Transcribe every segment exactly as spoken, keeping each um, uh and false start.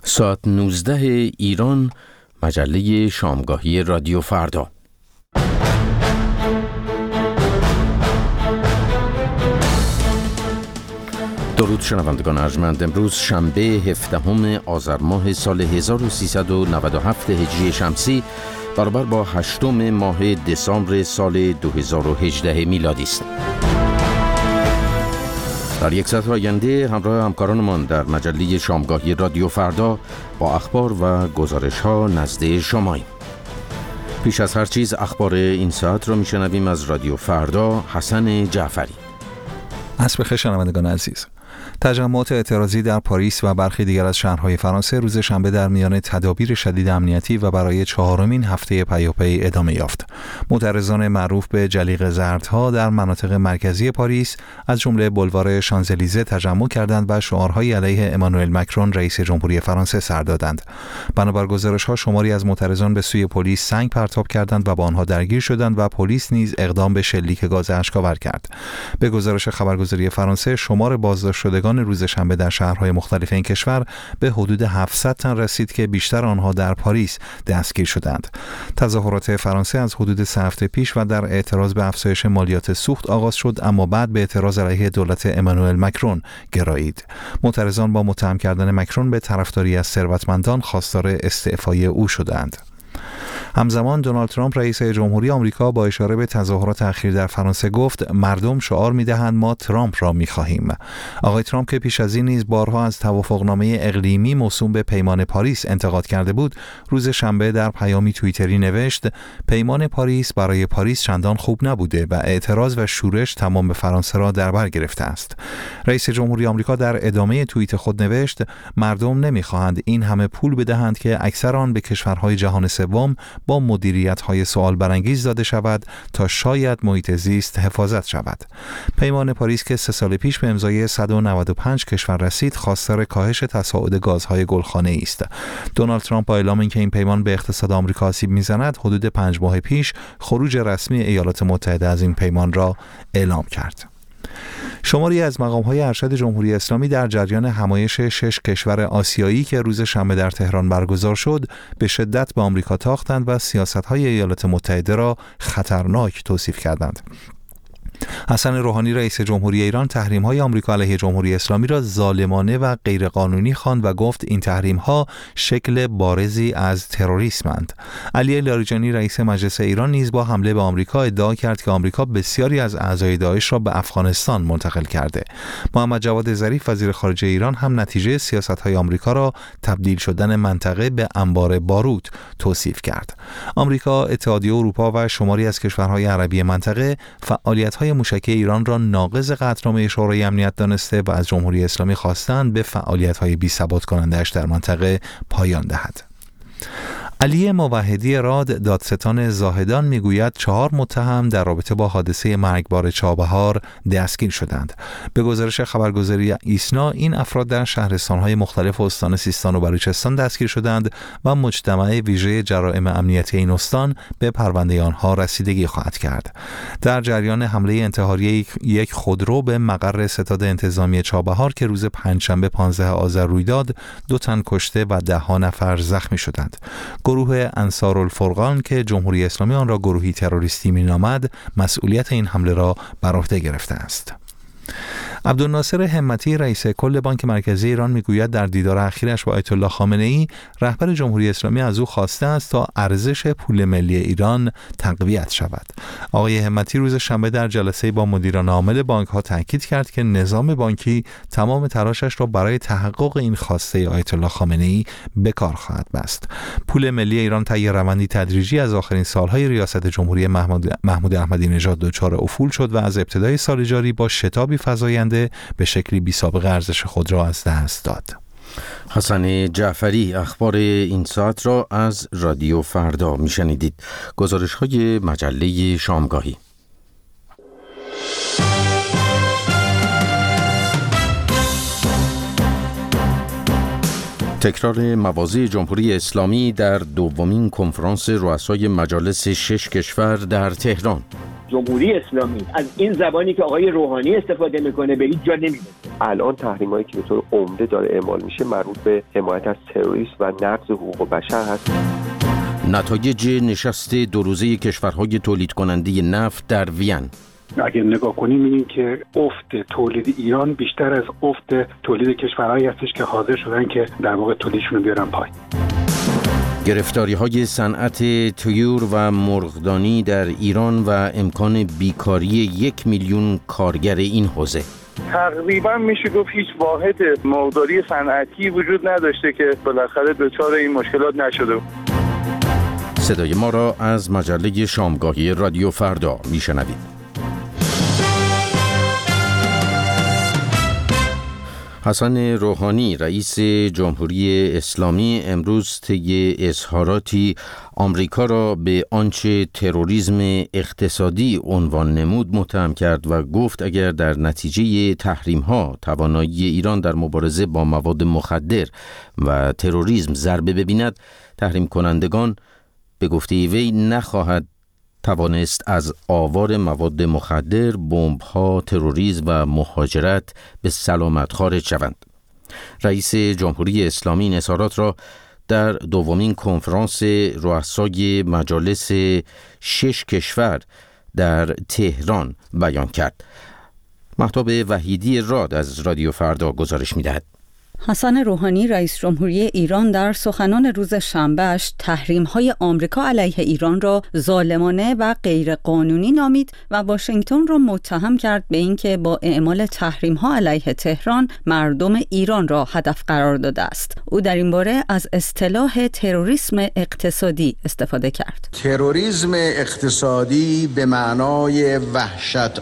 ساعت نوزده ایران، مجله شامگاهی رادیو فردا. درود شنوندگان ارجمند. امروز شنبه هفدهم آذر ماه سال هزار و سیصد و نود و هفت هجری شمسی برابر با هشتم ماه دسامبر سال دو هزار و هجده میلادی است. در یک ساعت آینده همراه همکارانمان در مجله شامگاهی رادیو فردا با اخبار و گزارش ها نزد شماییم. پیش از هر چیز اخبار این ساعت را میشنویم از رادیو فردا. حسن جعفری. عصر بخیر شنوندگان عزیز. تجمعات اعتراضی در پاریس و برخی دیگر از شهرهای فرانسه روز شنبه در میان تدابیر شدید امنیتی و برای چهارمین هفته پیاپی ادامه یافت. معترضان معروف به جلیقه زردها در مناطق مرکزی پاریس از جمله بولوار شانزلیزه تجمع کردند و شعارهای علیه امانوئل مکرون رئیس جمهوری فرانسه سر دادند. بنابر گزارش‌ها شماری از معترضان به سوی پلیس سنگ پرتاب کردند و با آنها درگیر شدند و پلیس نیز اقدام به شلیک گاز اشک‌آور کرد. به گزارش خبرگزاری فرانسه شمار بازداشت شدگان روز شنبه در شهرهای مختلف این کشور به حدود هفتصد تن رسید که بیشتر آنها در پاریس دستگیر شدند. تظاهرات فرانسه از حدود سه هفته پیش و در اعتراض به افزایش مالیات سوخت آغاز شد، اما بعد به اعتراض علیه دولت امانوئل مکرون گرایید. معترضان با متهم کردن مکرون به طرفداری از ثروتمندان خواستار استعفای او شدند. همزمان دونالد ترامپ رئیس جمهوری آمریکا با اشاره به تظاهرات اخیر در فرانسه گفت مردم شعار می‌دهند ما ترامپ را می‌خواهیم. آقای ترامپ که پیش از این نیز بارها از توافقنامه اقلیمی موسوم به پیمان پاریس انتقاد کرده بود، روز شنبه در پیامی توییتری نوشت پیمان پاریس برای پاریس چندان خوب نبوده و اعتراض و شورش تمام فرانسه را در بر گرفته است. رئیس جمهوری آمریکا در ادامه توییت خود نوشت مردم نمی‌خواهند این همه پول بدهند که اکثر آن به کشورهای جهان سوم با مدیریت‌های سوال برانگیز داده شود تا شاید محیط زیست حفاظت شود. پیمان پاریس که سه سال پیش به امضای صد و نود و پنج کشور رسید، خواستار کاهش تصاعد گازهای گلخانه‌ای است. دونالد ترامپ با اعلام اینکه این پیمان به اقتصاد آمریکا آسیب می‌زند، حدود پنج ماه پیش خروج رسمی ایالات متحده از این پیمان را اعلام کرد. شماری از مقام‌های ارشد جمهوری اسلامی در جریان همایش شش کشور آسیایی که روز شنبه در تهران برگزار شد، به شدت به آمریکا تاختند و سیاست‌های ایالات متحده را خطرناک توصیف کردند. حسن روحانی رئیس جمهوری ایران تحریم‌های آمریکا علیه جمهوری اسلامی را ظالمانه و غیرقانونی خواند و گفت این تحریم‌ها شکل بارزی از تروریسمند. علی لاریجانی رئیس مجلس ایران نیز با حمله به آمریکا ادعا کرد که آمریکا بسیاری از اعضای داعش را به افغانستان منتقل کرده. محمد جواد ظریف وزیر خارجه ایران هم نتیجه سیاست‌های آمریکا را تبدیل شدن منطقه به انبار باروت توصیف کرد. آمریکا، اتحادیه اروپا و شماری از کشورهای عربی منطقه فعالیت‌های موشکی ایران را ناقض قطعنامه شورای امنیت دانسته و از جمهوری اسلامی خواستند به فعالیت‌های بی‌ثبات کننده‌اش در منطقه پایان دهد. علی موحدی راد دادستان زاهدان میگوید چهار متهم در رابطه با حادثه مرگبار چابهار دستگیر شدند. به گزارش خبرگزاری ایسنا این افراد در شهرستان‌های مختلف استان سیستان و بلوچستان دستگیر شدند و مجتمع ویژه جرائم امنیتی این استان به پرونده آنها رسیدگی خواهد کرد. در جریان حمله انتحاری یک خودرو به مقر ستاد انتظامی چابهار که روز پنجشنبه پانزدهم آذر روی داد، دو تن کشته و ده ها نفر زخمی شدند. گروه انصارالفرقان که جمهوری اسلامی آن را گروهی تروریستی می‌نامد، مسئولیت این حمله را بر عهده گرفته است. عبدالناصر همتی رئیس کل بانک مرکزی ایران میگوید در دیدار اخیرش با آیت الله خامنه‌ای رهبر جمهوری اسلامی از او خواسته است تا ارزش پول ملی ایران تقویت شود. آقای همتی روز شنبه در جلسه با مدیران عامل بانک‌ها تاکید کرد که نظام بانکی تمام تلاشش را برای تحقق این خواسته آیت الله خامنه‌ای به کار خواهد بست. پول ملی ایران طی روندی تدریجی از آخرین سالهای ریاست جمهوری محمود, محمود احمدی نژاد دچار افول شد و از ابتدای سال جاری با شتابی فزاینده به شکلی بی سابقه ارزش خود را از دست داد. حسن جعفری اخبار این ساعت را از رادیو فردا میشنیدید. گزارش های مجله شامگاهی. تکرار مواضع جمهوری اسلامی در دومین کنفرانس رؤسای مجالس شش کشور در تهران. جمهوری اسلامی از این زبانی که آقای روحانی استفاده میکنه به هیچ جا نمیرسه. الان تحریمایی که به طور عمده داره اعمال میشه مربوط به حمایت از تروریسم و نقض حقوق بشر هست. نتایج نشست دو روزه کشورهای تولید کننده نفت در وین. اگر نگاه کنیم می‌بینیم که افت تولید ایران بیشتر از افت تولید کشورهایی هستش که حاضر شدن که در واقع تولیدشون رو بیارن پایین. گرفتاری های صنعت طیور و مرغدانی در ایران و امکان بیکاری یک میلیون کارگر این حوزه. تقریبا میشه گفت هیچ واحد مرغداری صنعتی وجود نداشته که بالاخره دچار این مشکلات نشده. صدای ما را از مجله شامگاهی رادیو فردا میشنوید. حسن روحانی رئیس جمهوری اسلامی امروز طی اظهاراتی آمریکا را به آنچه تروریسم اقتصادی عنوان نمود متهم کرد و گفت اگر در نتیجه تحریم‌ها توانایی ایران در مبارزه با مواد مخدر و تروریسم ضربه ببیند، تحریم کنندگان به گفته وی نخواهد توانست از آوار مواد مخدر، بمب‌ها، تروریسم و مهاجرت به سلامت خارج شوند. رئیس جمهوری اسلامی این اظهارات را در دومین کنفرانس رؤسای مجالس شش کشور در تهران بیان کرد. مهتاب وحیدی راد از رادیو فردا گزارش می‌دهد. حسن روحانی رئیس جمهوری ایران در سخنان روز شنبه‌اش تحریم‌های آمریکا علیه ایران را ظالمانه و غیرقانونی نامید و واشنگتن را متهم کرد به اینکه با اعمال تحریم‌ها علیه تهران مردم ایران را هدف قرار داده است. او در این باره از اصطلاح تروریسم اقتصادی استفاده کرد. تروریسم اقتصادی به معنای وحشت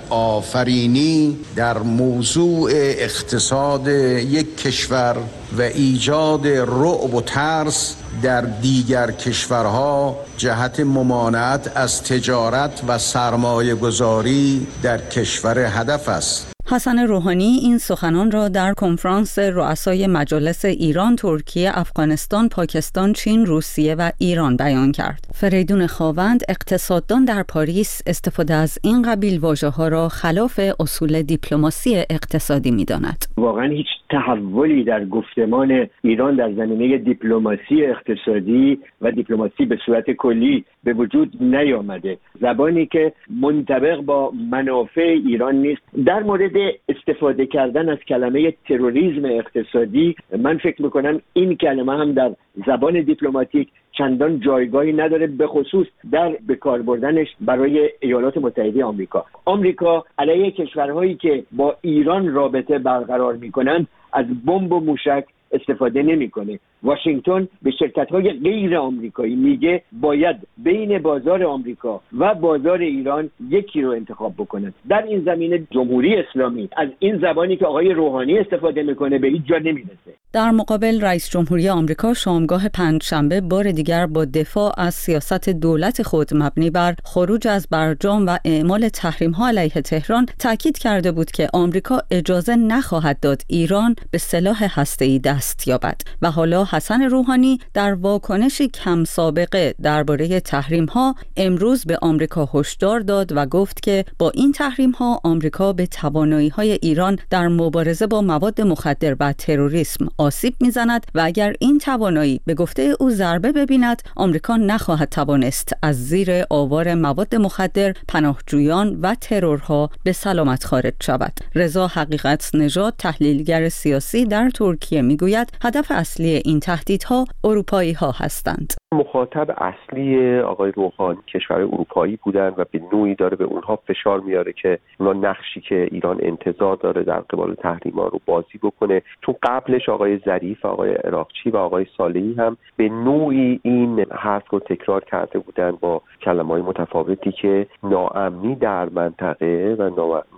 آفرینی در موضوع اقتصاد یک کشور و ایجاد رعب و ترس در دیگر کشورها جهت ممانعت از تجارت و سرمایه گذاری در کشور هدف است. حسن روحانی این سخنان را در کنفرانس رؤسای مجالس ایران، ترکیه، افغانستان، پاکستان، چین، روسیه و ایران بیان کرد. فریدون خاوند اقتصاددان در پاریس استفاده از این قبیل واژه‌ها را خلاف اصول دیپلماسی اقتصادی می‌داند. واقعا هیچ تحولی در گفتمان ایران در زمینه دیپلماسی اقتصادی و دیپلماسی به صورت کلی به وجود نیامده. زبانی که منطبق با منافع ایران نیست. در مورد استفاده کردن از کلمه تروریسم اقتصادی، من فکر میکنم این کلمه هم در زبان دیپلماتیک چندان جایگاهی نداره، به خصوص در بکار بردنش برای ایالات متحده آمریکا. آمریکا علیه کشورهایی که با ایران رابطه برقرار میکنن از بمب و موشک استفاده نمیکنه. واشنگتن به شرکت‌های غیر آمریکایی میگه باید بین بازار آمریکا و بازار ایران یکی رو انتخاب بکنن. در این زمینه جمهوری اسلامی از این زبانی که آقای روحانی استفاده میکنه به هیچ جا نمیرسه. در مقابل رئیس جمهوری آمریکا شامگاه پنجشنبه بار دیگر با دفاع از سیاست دولت خود مبنی بر خروج از برجام و اعمال تحریم‌ها علیه تهران تاکید کرده بود که آمریکا اجازه نخواهد داد ایران به سلاح هسته‌ای دست یابد و حالا حسن روحانی در واکنشی کم سابقه درباره تحریم‌ها امروز به آمریکا هشدار داد و گفت که با این تحریم‌ها آمریکا به توانایی‌های ایران در مبارزه با مواد مخدر و تروریسم آسیب می‌زند و اگر این توانایی به گفته او ضربه ببیند، آمریکا نخواهد توانست از زیر آوار مواد مخدر، پناهجویان و ترورها به سلامت خارج شود. رضا حقیقت نژاد تحلیلگر سیاسی در ترکیه میگوید هدف اصلی این تهدیدها اروپایی ها هستند. مخاطب اصلی آقای روحانی کشور اروپایی بودن و به نوعی داره به اونها فشار میاره که اونا نقشی که ایران انتظار داره در قبال تحریم‌ها رو بازی بکنه. چون قبلش آقای ظریف، آقای عراقچی و آقای صالحی هم به نوعی این حرف رو تکرار کرده بودن با کلمات متفاوتی که ناامنی در منطقه و ناامنی در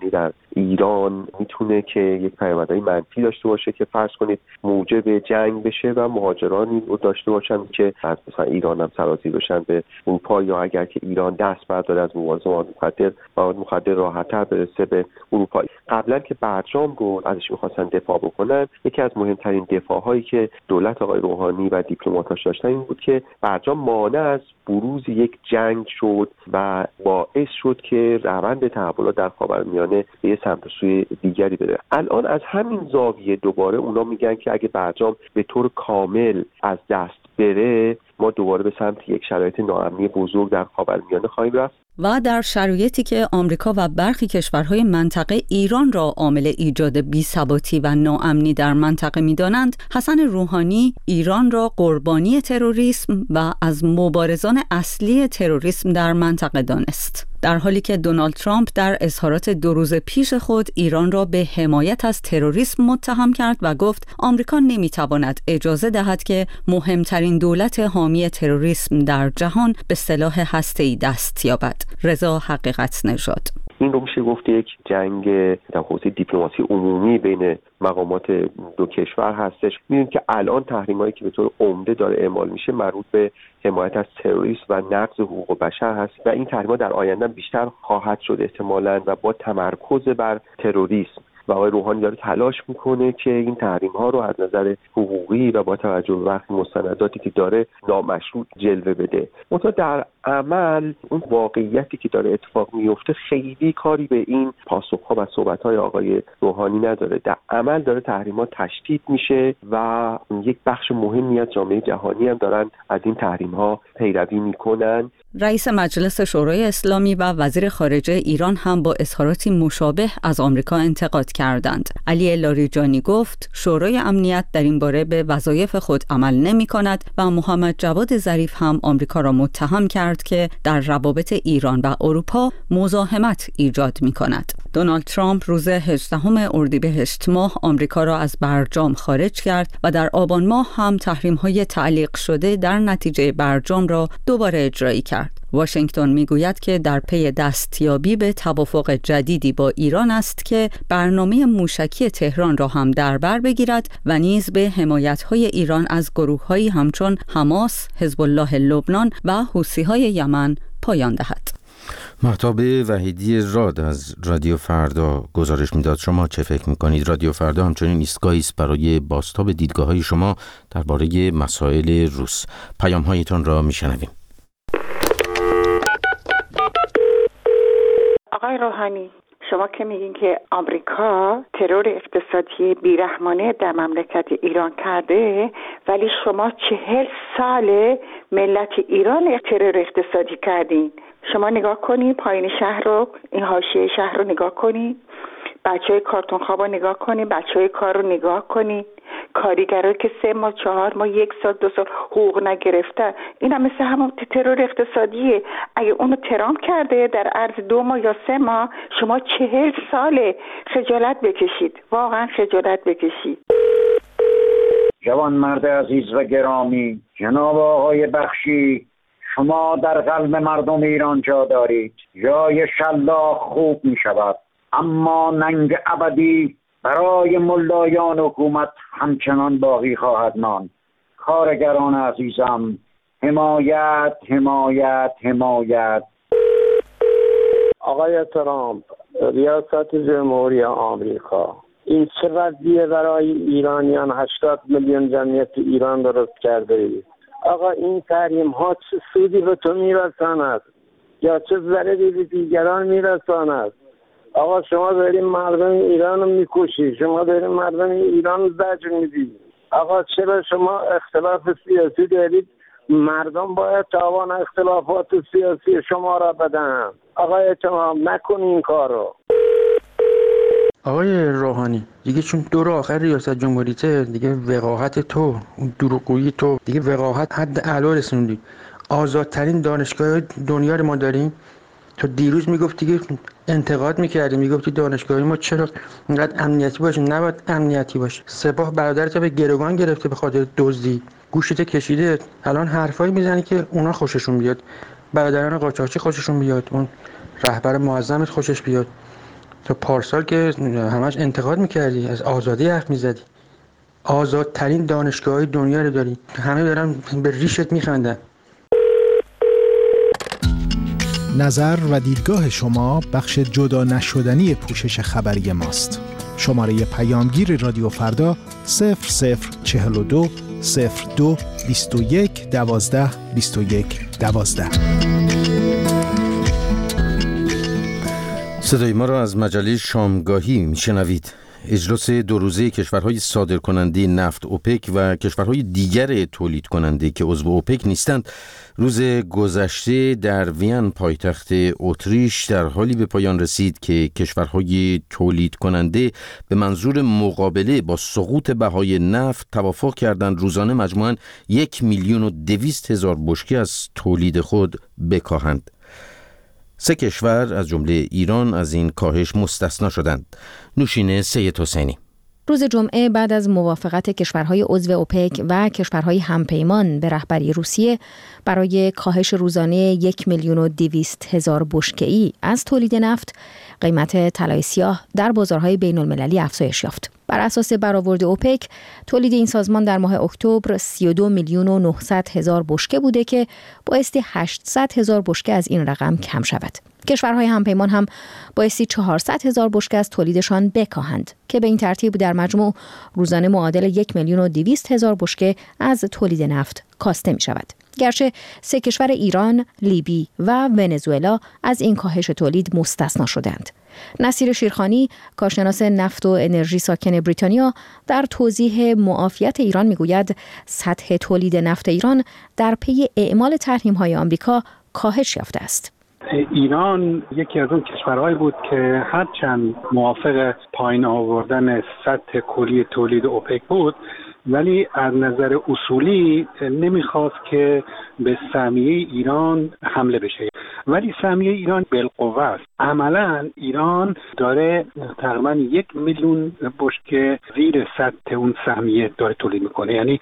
ایران میتونه که یک پیامدهای منفی داشته باشه که فرض کنید موجب جنگ بشه و مهاجرانی رو داشته باشن که از مثلا ایران هم سرازیر بشن به اروپا، یا اگر که ایران دست برداره از مبارزه مواد مخدر، مواد مخدر راحت‌تر برسه به اروپا. قبلا که برجام رو ازش می‌خواستن دفاع بکنن، یکی از مهمترین دفاع‌هایی که دولت آقای روحانی و دیپلماتاش داشتن این بود که برجام مانع از بروز یک جنگ شد و باعث شد که روند تحولات در خاورمیانه به یه سمت سوی دیگری بره. الان از همین زاویه دوباره اونا میگن که اگه برجام به طور کامل از دست بره، ما دوباره به سمت یک شرایط ناامنی بزرگ در خاورمیانه خواهیم رفت. و در شرایطی که آمریکا و برخی کشورهای منطقه ایران را عامل ایجاد بی‌ثباتی و ناامنی در منطقه می‌دانند، حسن روحانی ایران را قربانی تروریسم و از مبارزان اصلی تروریسم در منطقه دانست، در حالی که دونالد ترامپ در اظهارات دو روز پیش خود ایران را به حمایت از تروریسم متهم کرد و گفت آمریکا نمی‌تواند اجازه دهد که مهمترین دولت حامی تروریسم در جهان به سلاح هسته‌ای دست یابد. رضا حقیقت نژاد: این رو میشه گفت یک جنگ در حوزه دیپلماسی عمومی بین مقامات دو کشور هستش. می‌بینید که الان تحریمایی که به طور عمده داره اعمال میشه مربوط به حمایت از تروریسم و نقض حقوق بشر هست و این تحریم‌ها در آینده بیشتر خواهد شد احتمالاً و با تمرکز بر تروریسم. و آقای روحانی داره تلاش میکنه که این تحریم ها رو از نظر حقوقی و با توجه به وقت مستنداتی که داره نامشروط جلوه بده. منتها در عمل اون واقعیتی که داره اتفاق میفته خیلی کاری به این پاسخها و صحبت‌های آقای روحانی نداره. در عمل داره تحریم ها تشدید میشه و یک بخش مهمی از جامعه جهانی هم دارن از این تحریم ها پیروی میکنن. رئیس مجلس شورای اسلامی و وزیر خارجه ایران هم با اظهاراتی مشابه از آمریکا انتقاد کردند. علی لاریجانی گفت شورای امنیت در این باره به وظایف خود عمل نمی کند و محمد جواد ظریف هم آمریکا را متهم کرد که در روابط ایران و اروپا مزاحمت ایجاد می کند. دونالد ترامپ روز هجدهم اردیبهشت ماه آمریکا را از برجام خارج کرد و در آبان ماه هم تحریم‌های تعلیق شده در نتیجه برجام را دوباره اجرایی کرد. واشنگتن میگوید که در پی دستیابی به توافق جدیدی با ایران است که برنامه موشکی تهران را هم در بر بگیرد و نیز به حمایت‌های ایران از گروه‌هایی همچون حماس، حزب الله لبنان و حوثی‌های یمن پایان دهد. مهتاب وحیدی راد از رادیو فردا گزارش میداد. شما چه فکر میکنید؟ رادیو فردا همچنین ایستگاهی است برای بازتاب دیدگاه‌های شما درباره مسائل روز. پیام‌هایتان را میشنویم. آقای روحانی، شما که میگین که آمریکا ترور اقتصادی بیرحمانه در مملکت ایران کرده، ولی شما چهل سال ملت ایران ترور اقتصادی کردین. شما نگاه کنین پایین شهر رو، این حاشیه شهر رو نگاه کنین، بچهای کارتون خواب رو نگاه کنین، بچهای کار رو نگاه کنین، کارگرایی که سه ماه چهار ماه یک سال دو سال حقوق نگرفتن. این هم مثل همون ترور اقتصادیه. اگه اونو ترامپ کرده در عرض دو ماه یا سه ماه، شما چهل ساله خجالت بکشید، واقعا خجالت بکشید. جوان مرد عزیز و گرامی، جناب آقای بخشی، شما در قلب مردم ایران جا دارید. جای شلاق خوب می شود، اما ننگ ابدی برای ملایان حکومت همچنان باقی خواهد ماند. کارگران عزیزم، حمایت حمایت حمایت. آقای ترامپ، ریاست جمهوری آمریکا، این چه وضعیه برای ایرانیان؟ هشتاد میلیون جمعیت ایران درست کرده اید. آقا این تحریم ها چه سودی به تو میرساند یا چه ضرری به دیگران میرساند؟ آقا شما دارین مردم ایران رو میکشی، شما دارین مردم ایران رو زجر میدی. آقا چرا شما اختلاف سیاسی دارید؟ مردم باید تاوان اختلافات سیاسی شما را بدن. آقای تمام نکن این کار رو. آقای روحانی، دیگه چون دور آخر ریاست جمهوریته، دیگه وقاحت تو، دروغگویی تو، دیگه وقاحت حد اعلا رسوندی. آزادترین دانشگاه دنیا رو ما داریم. تو دیروز میگفتی که انتقاد میکردی، میگفتی دانشگاهی ما چرا اینقدر امنیتی باشه؟ نباید امنیتی باشه. سپاه برادرت به گروگان گرفته به خاطر دزدی، گوشت کشیده. الان حرفایی میزنی که اونا خوششون بیاد، برادران قاچاقچی خوششون بیاد، اون رهبر معظمت خوشش بیاد. تو پارسال که همش انتقاد میکردی، از آزادی حرف میزدی، آزادترین دانشگاه‌های دنیا رو داری، همه دارن به ریشت میخندن. نظر و دیدگاه شما بخش جدا نشدنی پوشش خبری ماست. شماره پیامگیر رادیو فردا صفر صفر چهل و دو صفر دو بیست و یک دوازده بیست و یک دوازده. صدای ما را از مجله شامگاهی میشنوید. اجلاس دو روزه کشورهای صادرکننده نفت اوپک و کشورهای دیگر تولید کننده که عضو اوپک نیستند روز گذشته در وین پایتخت اتریش در حالی به پایان رسید که کشورهای تولید کننده به منظور مقابله با سقوط بهای نفت توافق کردند روزانه مجموعاً یک میلیون و دویست هزار بشکه از تولید خود بکاهند. سه کشور از جمله ایران از این کاهش مستثنا شدند. نوشین سید حسینی. روز جمعه بعد از موافقت کشورهای عضو اوپک و کشورهای همپیمان به رهبری روسیه برای کاهش روزانه یک میلیون و دویست هزار بشکه‌ای از تولید نفت، قیمت طلای سیاه در بازارهای بین المللی افزایش یافت. بر اساس برآورد اوپک، تولید این سازمان در ماه اکتبر سی و دو میلیون و نهصد هزار بشکه بوده که بایستی هشتصد هزار بشکه از این رقم کم شود. کشورهای همپیمان هم بایستی چهارصد هزار بشکه از تولیدشان بکاهند که به این ترتیب در مجموع روزانه معادل یک میلیون و دویست هزار بشکه از تولید نفت کاسته می شود. گرچه سه کشور ایران، لیبی و ونزوئلا از این کاهش تولید مستثنا شدند. نصیر شیرخانی، کارشناس نفت و انرژی ساکن بریتانیا، در توضیح معافیت ایران میگوید سطح تولید نفت ایران در پی اعمال تحریم‌های آمریکا کاهش یافته است. ایران یکی از اون کشورهایی بود که هرچند موافق پایین آوردن سطح کلی تولید اوپک بود، ولی از نظر اصولی نمیخواست که به سهمیه ایران حمله بشه. ولی سهمیه ایران بالقوه است. عملا ایران داره تقریبا یک میلیون بشکه زیر سطح اون سهمیه داره تولید میکنه. یعنی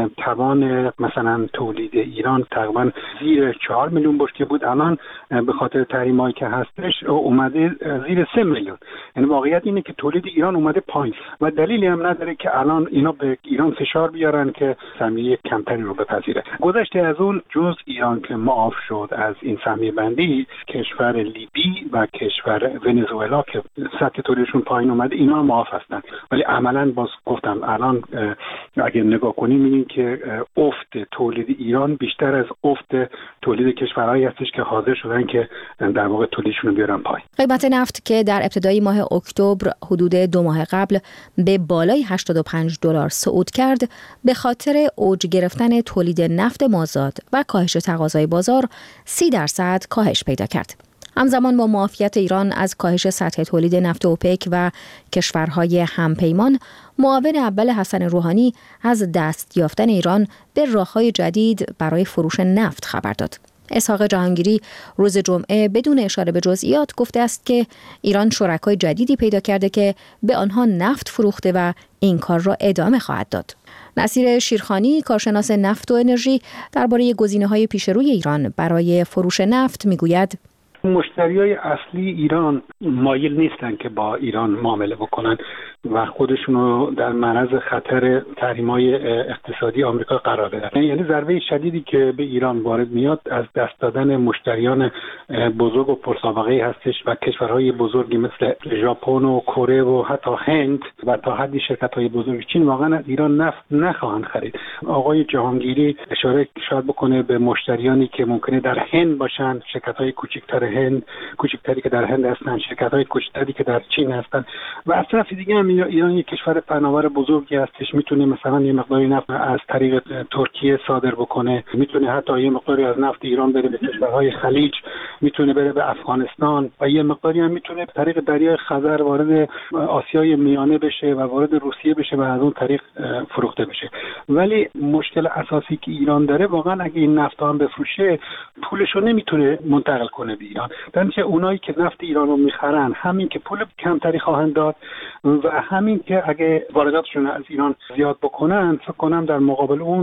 توان مثلا تولید ایران تقریبا زیر چهار میلیون بشکه بود، الان به خاطر تحریمایی که هستش اومده زیر سه میلیون. یعنی واقعیت اینه که تولید ایران اومده پایین و دلیلی هم نداره که الان اینا به ایران فشار بیارن که سهمیه کمتری رو بپذیره. گذشته از اون جز ایران که معاف شد از این سهمیه بندی، کشور لیبی و کشور ونزوئلا که سطح تولیدشون پایین اومده اینا معاف هستن. ولی عملاً باز گفتم الان اگه نگاه کنیم می‌بینیم که افت تولید ایران بیشتر از افت تولید کشورهایی هستش که حاضر شدن که در واقع تولیدشون رو بیارن پایین. قیمت نفت که در ابتدای ماه اکتبر حدود دو ماه قبل به بالای هشتاد و پنج دلار صعود کرد، به خاطر اوج گرفتن تولید نفت مازاد و کاهش تقاضای بازار سی درصد کاهش پیدا کرد. همزمان با معافیت ایران از کاهش سطح تولید نفت اوپک و کشورهای همپیمان، معاون اول حسن روحانی از دست یافتن ایران به راه‌های جدید برای فروش نفت خبر داد. اسحاق جهانگیری روز جمعه بدون اشاره به جزئیات گفته است که ایران شرکای جدیدی پیدا کرده که به آنها نفت فروخته و این کار را ادامه خواهد داد. نصیر شیرخانی، کارشناس نفت و انرژی، درباره گزینه‌های پیش روی ایران برای فروش نفت میگوید مشتریای اصلی ایران مایل نیستن که با ایران معامله بکنن و خودشونو در معرض خطر تحریم‌های اقتصادی آمریکا قرار بدن. یعنی ضربه شدیدی که به ایران وارد میاد از دست دادن مشتریان بزرگ و پرسابقه‌ای هستش و کشورهای بزرگی مثل ژاپن و کره و حتی هند و تا حدی شرکت‌های بزرگ چین واقعا از ایران نفت نخواهند خرید. آقای جهانگیری اشاره شاید بکنه به مشتریانی که ممکنه در هند باشن، شرکت‌های کوچکتر هند، کوچکتری که در هند هستن، شرکت‌های کوچکتری که در چین هستن و از طرف دیگه هم ایران یک کشور پهناور بزرگی هستش، میتونه مثلا یه مقداری نفت از طریق ترکیه صادر بکنه، میتونه حتی یه مقداری از نفت ایران بره به کشورهای خلیج، میتونه بره به افغانستان و یه مقداری هم میتونه به طریق دریای خزر وارد آسیای میانه بشه و وارد روسیه بشه و از اون طریق فروخته بشه. ولی مشکل اساسی که ایران داره واقعا اگه این نفت هم بفروشه پولشو نمیتونه منتقل کنه به ایران. در نتیجه اونایی که نفت ایران رو میخرن همین که پول کمتری خواهند داد و همین که اگه وارداتشون از ایران زیاد بکنن، فکر کنم در مقابل اون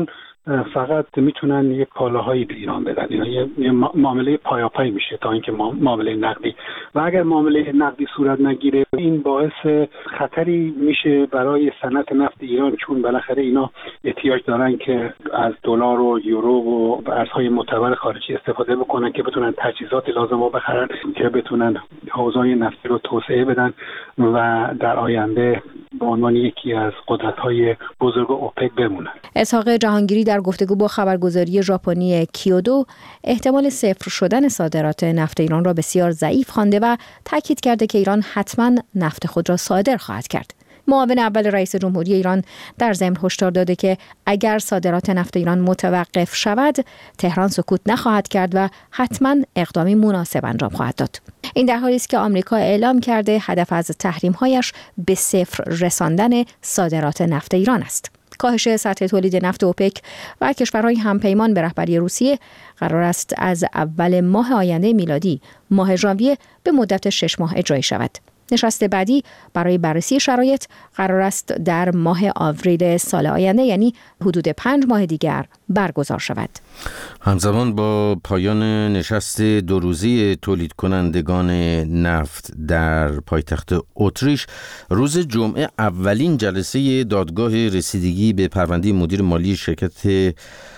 فقط میتونن یک کالاهایی به ایران بدن. اینا یه معامله پایاپای میشه تا اینکه معامله نقدی، و اگر معامله نقدی صورت نگیره این باعث خطری میشه برای صنعت نفت ایران، چون بالاخره اینا احتیاج دارن که از دلار و یورو و ارزهای معتبر خارجی استفاده بکنن که بتونن تجهیزات لازم رو بخرن که بتونن حوزه‌های نفتی رو توسعه بدن و در آینده به عنوان یکی از قدرت‌های بزرگ اوپک بمونن. اسحاق جهانگیری در گفتگو با خبرگزاری ژاپنی کیودو احتمال صفر شدن صادرات نفت ایران را بسیار ضعیف خوانده و تاکید کرده که ایران حتما نفت خود را صادر خواهد کرد. معاون اول رئیس جمهوری ایران در ضمن هشدار داده که اگر صادرات نفت ایران متوقف شود، تهران سکوت نخواهد کرد و حتما اقدامی مناسب انجام خواهد داد. این در حالی است که آمریکا اعلام کرده هدف از تحریم‌هایش به صفر رساندن صادرات نفت ایران است. کاهش سطح تولید نفت اوپک و کشورهای همپیمان به رهبری روسیه قرار است از اول ماه آینده میلادی ماه ژانویه به مدت شش ماه اجرایی شود. نشست بعدی برای بررسی شرایط قرار است در ماه آوریل سال آینده، یعنی حدود پنج ماه دیگر برگزار شود. همزمان با پایان نشست دو روزه تولید کنندگان نفت در پایتخت اتریش، روز جمعه اولین جلسه دادگاه رسیدگی به پرونده مدیر مالی شرکت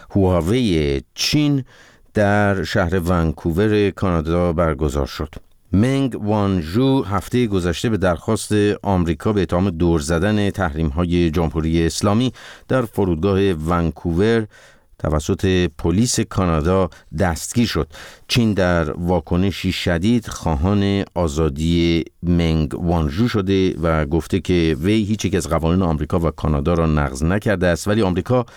هواوی چین در شهر ونکوور کانادا برگزار شد. منگ وانژو هفته گذشته به درخواست آمریکا به اتهام دور زدن تحریم‌های جمهوری اسلامی در فرودگاه ونکوور توسط پلیس کانادا دستگیر شد. چین در واکنشی شدید خواهان آزادی منگ وانژو شده و گفته که وی هیچ یک از قوانین آمریکا و کانادا را نقض نکرده است، ولی آمریکا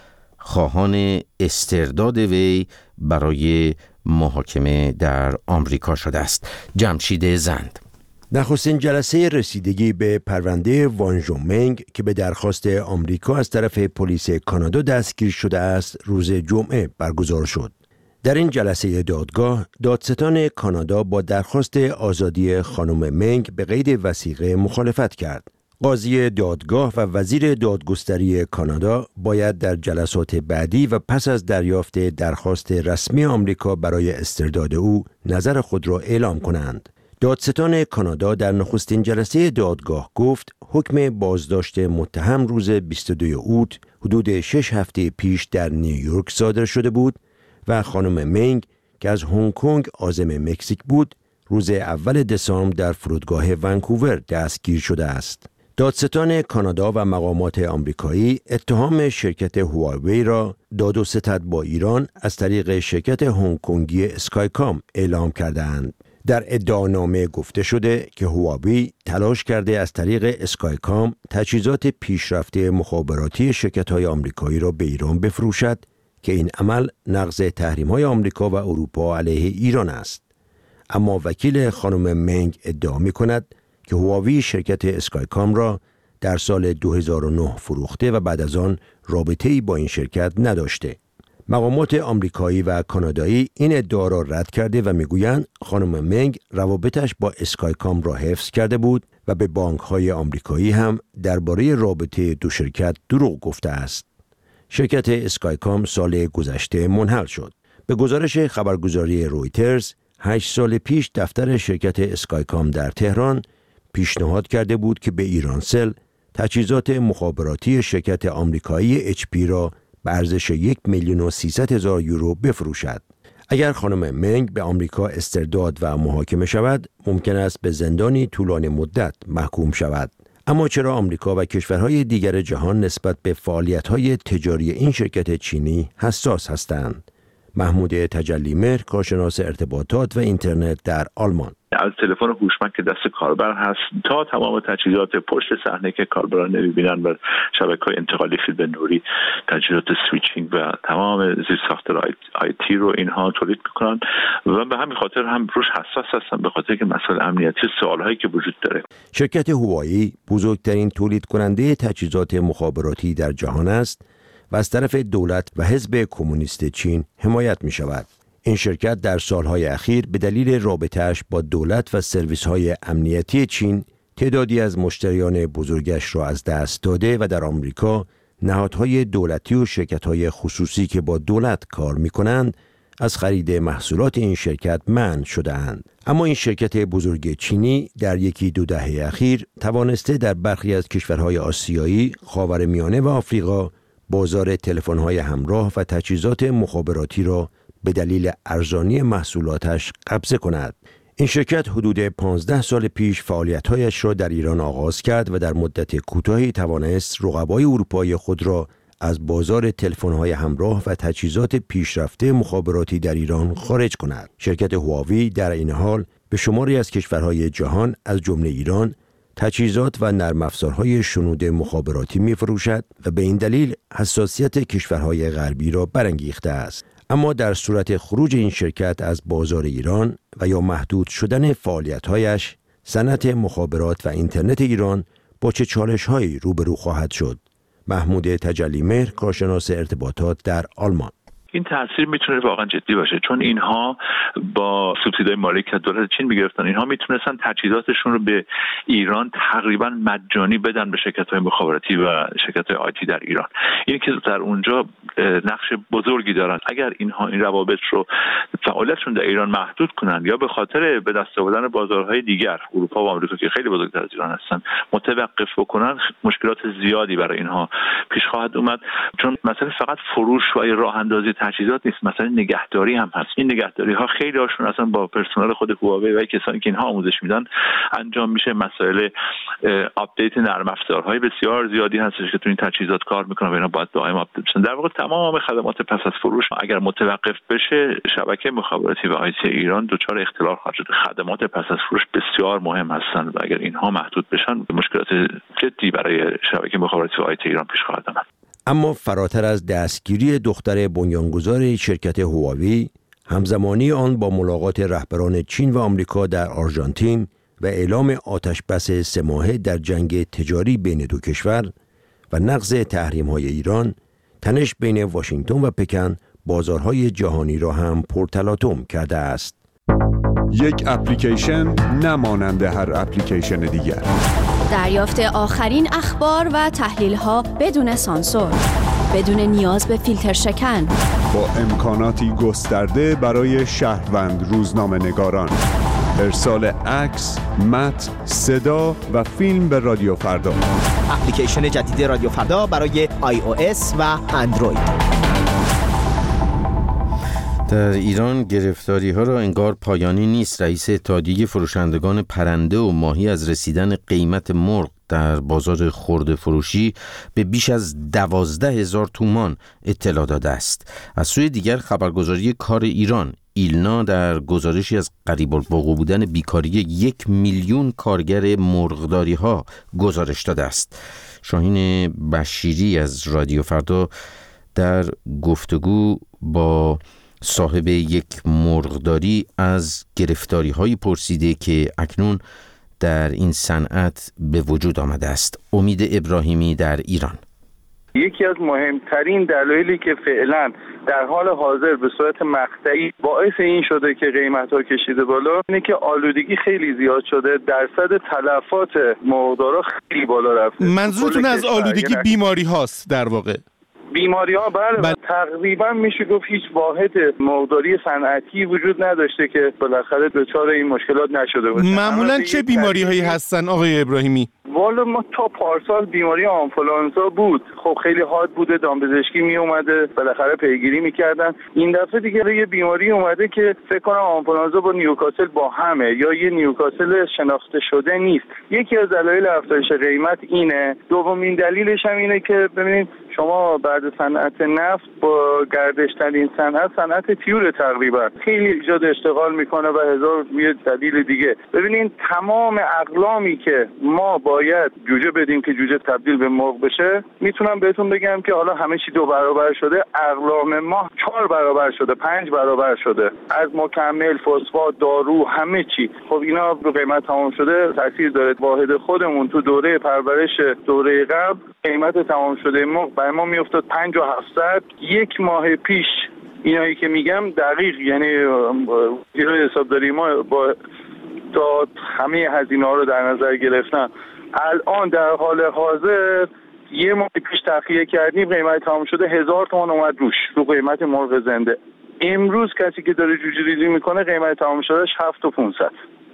خواهان استرداد وی برای محاکمه در آمریکا شده است. جمشید زند. نخستین جلسه رسیدگی به پرونده وانژو منگ که به درخواست آمریکا از طرف پلیس کانادا دستگیر شده است، روز جمعه برگزار شد. در این جلسه دادگاه، دادستان کانادا با درخواست آزادی خانم منگ به قید وثیقه مخالفت کرد. قاضی دادگاه و وزیر دادگستری کانادا باید در جلسات بعدی و پس از دریافت درخواست رسمی آمریکا برای استرداد او نظر خود را اعلام کنند. دادستان کانادا در نخستین جلسه دادگاه گفت حکم بازداشت متهم روز بیست و دوم اوت حدود شش هفته پیش در نیویورک صادر شده بود و خانم منگ که از هنگ کنگ عازم مکزیک بود روز اول دسامبر در فرودگاه ونکوور دستگیر شده است. دادستان کانادا و مقامات آمریکایی اتهام شرکت هواوی را داد و ستد با ایران از طریق شرکت هنگ کنگی اسکایکام اعلام کردند. در ادعانامه گفته شده که هواوی تلاش کرده از طریق اسکایکام تجهیزات پیشرفته مخابراتی شرکت‌های آمریکایی را به ایران بفروشد که این عمل نقض تحریم‌های آمریکا و اروپا علیه ایران است. اما وکیل خانم منگ ادعا می‌کند که هواوی شرکت اسکایکام را در سال دو هزار و نه فروخته و بعد از آن رابطه‌ای با این شرکت نداشته. مقامات آمریکایی و کانادایی این ادعا را رد کرده و میگویند خانم منگ روابطش با اسکایکام را حفظ کرده بود و به بانک‌های آمریکایی هم درباره رابطه دو شرکت دروغ گفته است. شرکت اسکایکام سال گذشته منحل شد. به گزارش خبرگزاری رویترز، هشت سال پیش دفتر شرکت اسکایکام در تهران پیشنهاد کرده بود که به ایرانسل تجهیزات مخابراتی شرکت آمریکایی اچ پی را به ارزش یک میلیون و سیصد هزار یورو بفروشد. اگر خانم منگ به آمریکا استرداد و محاکمه شود، ممکن است به زندانی طولانی مدت محکوم شود. اما چرا آمریکا و کشورهای دیگر جهان نسبت به فعالیت‌های تجاری این شرکت چینی حساس هستند؟ محمود تجلیمهر، کارشناس ارتباطات و اینترنت در آلمان: از تلفن هوشمند که دست کاربر هست تا تمام تجهیزات پشت صحنه که کاربران نمی‌بینن و شبکه‌های انتقالی فیبر نوری، تجهیزات سویچینگ و تمام زیرساخت‌های آی تی رو اینها تولید می‌کنن و به همین خاطر هم روش حساس هستن، به خاطر که مسائل امنیتی سوال‌هایی که وجود داره. شرکت هوایی بزرگترین تولید کننده تجهیزات مخابراتی در جهان است و از طرف دولت و حزب کمونیست چین حمایت می‌شود. این شرکت در سالهای اخیر به دلیل رابطه‌اش با دولت و سرویس‌های امنیتی چین تعدادی از مشتریان بزرگش را از دست داده و در آمریکا نهادهای دولتی و شرکت‌های خصوصی که با دولت کار می‌کنند از خرید محصولات این شرکت منع شده‌اند. اما این شرکت بزرگ چینی در یکی دو دهه اخیر توانسته در برخی از کشورهای آسیایی، خاورمیانه و آفریقا بازار تلفن‌های همراه و تجهیزات مخابراتی را به دلیل ارزانی محصولاتش قبضه کند. این شرکت حدود پانزده سال پیش فعالیت‌هایش را در ایران آغاز کرد و در مدت کوتاهی توانست رقبای اروپایی خود را از بازار تلفن‌های همراه و تجهیزات پیشرفته مخابراتی در ایران خارج کند. شرکت هواوی در این حال به شماری از کشورهای جهان از جمله ایران تجهیزات و نرم افزارهای شنود مخابراتی می‌فروشد و به این دلیل حساسیت کشورهای غربی را برانگیخته است. اما در صورت خروج این شرکت از بازار ایران و یا محدود شدن فعالیت‌هایش، صنعت مخابرات و اینترنت ایران با چه چالش‌هایی روبرو خواهد شد؟ محمود تجلیمهر، کارشناس ارتباطات در آلمان: این تاثیر میتونه واقعا جدی باشه، چون اینها با سوبسیدای مالی که دولت چین میگرفتن، اینها میتونستن تجهیزاتشون رو به ایران تقریبا مجانی بدن به شرکت‌های مخابراتی و شرکت‌های آیتی در ایران. این که در اونجا نقش بزرگی دارن. اگر اینها این روابط رو فعالیتشون در ایران محدود کنن یا به خاطر به دست آوردن بازارهای دیگر اروپا و آمریکا که خیلی بزرگتر از ایران هستن متوقف بکنن، مشکلات زیادی برای اینها پیش خواهد اومد. چون مثلا فقط فروش و راه اندازی تجهیزات نیست، مثلا نگهداری هم هست. این نگهداری ها خیلی هاشون اصلا با پرسنل خود هواوی و کسانی که اینها آموزش میدن انجام میشه. مسائل آپدیت نرم افزارهای بسیار زیادی هستش که تو این تجهیزات کار میکنن و اینا باید دائم آپدیت بشن. در واقع تمام خدمات پس از فروش اگر متوقف بشه، شبکه مخابراتی و آیتی ایران دچار اختلال خواهد شد. خدمات پس از فروش بسیار مهم هستند و اگر اینها محدود بشن، مشکلات جدی برای شبکه مخابراتی و آیتی ایران پیش خواهد آمد. اما فراتر از دستگیری دختر بنیانگذار شرکت هواوی، همزمانی آن با ملاقات رهبران چین و آمریکا در آرژانتین و اعلام آتشبس سه ماهه در جنگ تجاری بین دو کشور و نقض تحریم‌های ایران، تنش بین واشنگتن و پکن بازارهای جهانی را هم پرتلاطم کرده است. یک اپلیکیشن نمانند هر اپلیکیشن دیگر. دریافت آخرین اخبار و تحلیل‌ها بدون سانسور، بدون نیاز به فیلتر شکن، با امکاناتی گسترده برای شهروند روزنامه‌نگاران. ارسال عکس، متن، صدا و فیلم به رادیو فردا. اپلیکیشن جدید رادیو فردا برای آی او اس و اندروید. در ایران گرفتاری ها را انگار پایانی نیست. رئیس اتحادیه فروشندگان پرنده و ماهی از رسیدن قیمت مرغ در بازار خرده فروشی به بیش از دوازده هزار تومان اطلاع داده است. از سوی دیگر خبرگزاری کار ایران ایلنا در گزارشی از قریب الوقوع بودن بیکاری یک میلیون کارگر مرغداری ها گزارش داده است. شاهین بشیری از رادیو فردا در گفتگو با صاحب یک مرغداری از گرفتاری هایی پرسیده که اکنون در این صنعت به وجود آمده است. امید ابراهیمی در ایران: یکی از مهمترین دلایلی که فعلا در حال حاضر به صورت مقطعی باعث این شده که قیمت‌ها کشیده بالا اینه که آلودگی خیلی زیاد شده. درصد تلفات مرغدارا خیلی بالا رفته. منظورتون از آلودگی بیماری هاست در واقع؟ بیماری ها بله, بله. تقریبا میشه گفت هیچ واحد مرغداری صنعتی وجود نداشته که بالاخره دچار این مشکلات نشده باشه. معمولا چه بیماری هایی هستن آقای ابراهیمی؟ والا ما تا پارسال بیماری آنفولانزا بود، خب خیلی حاد بوده، دامپزشکی می اومده بالاخره پیگیری میکردن. این دفعه دیگه یه بیماری اومده که فکر کنم آنفولانزا با نیوکاسل با همه یا یه نیوکاسل شناخته شده نیست. یکی از دلایل افزایش قیمت اینه. دومین دلیلش هم اینه که ببینید شما بعد صنعت نفت با گردشترین صنعت صنعت تیور تقریبا خیلی ایجاد اشتغال میکنه و هزار یه دلیل دیگه. ببینید تمام اقلامی که ما باید جوجه بدیم که جوجه تبدیل به مرغ بشه، میتونم بهتون بگم که حالا همه چی دو برابر شده، اقلام ما چهار برابر شده، پنج برابر شده، از مکمل، فسفات، دارو، همه چی. خب اینا رو قیمت تمام شده تاثیر داره. واحد خودمون تو دوره پرورش دوره قبل قیمت تمام شده مرغ برای ما میافتاد پنج و هفتصد. یک ماه پیش اینایی که میگم دقیق، یعنی زیرای حسابداری ما با تا همه هزینه ها رو در نظر گرفتن، الان در حال حاضر یه ماه پیش تخلیه کردیم قیمت تمام شده هزار تومان اومد روش رو قیمت مرغ زنده. امروز کسی که داره جوجه ریزی میکنه قیمت تمام شدهش هفت و پونصد.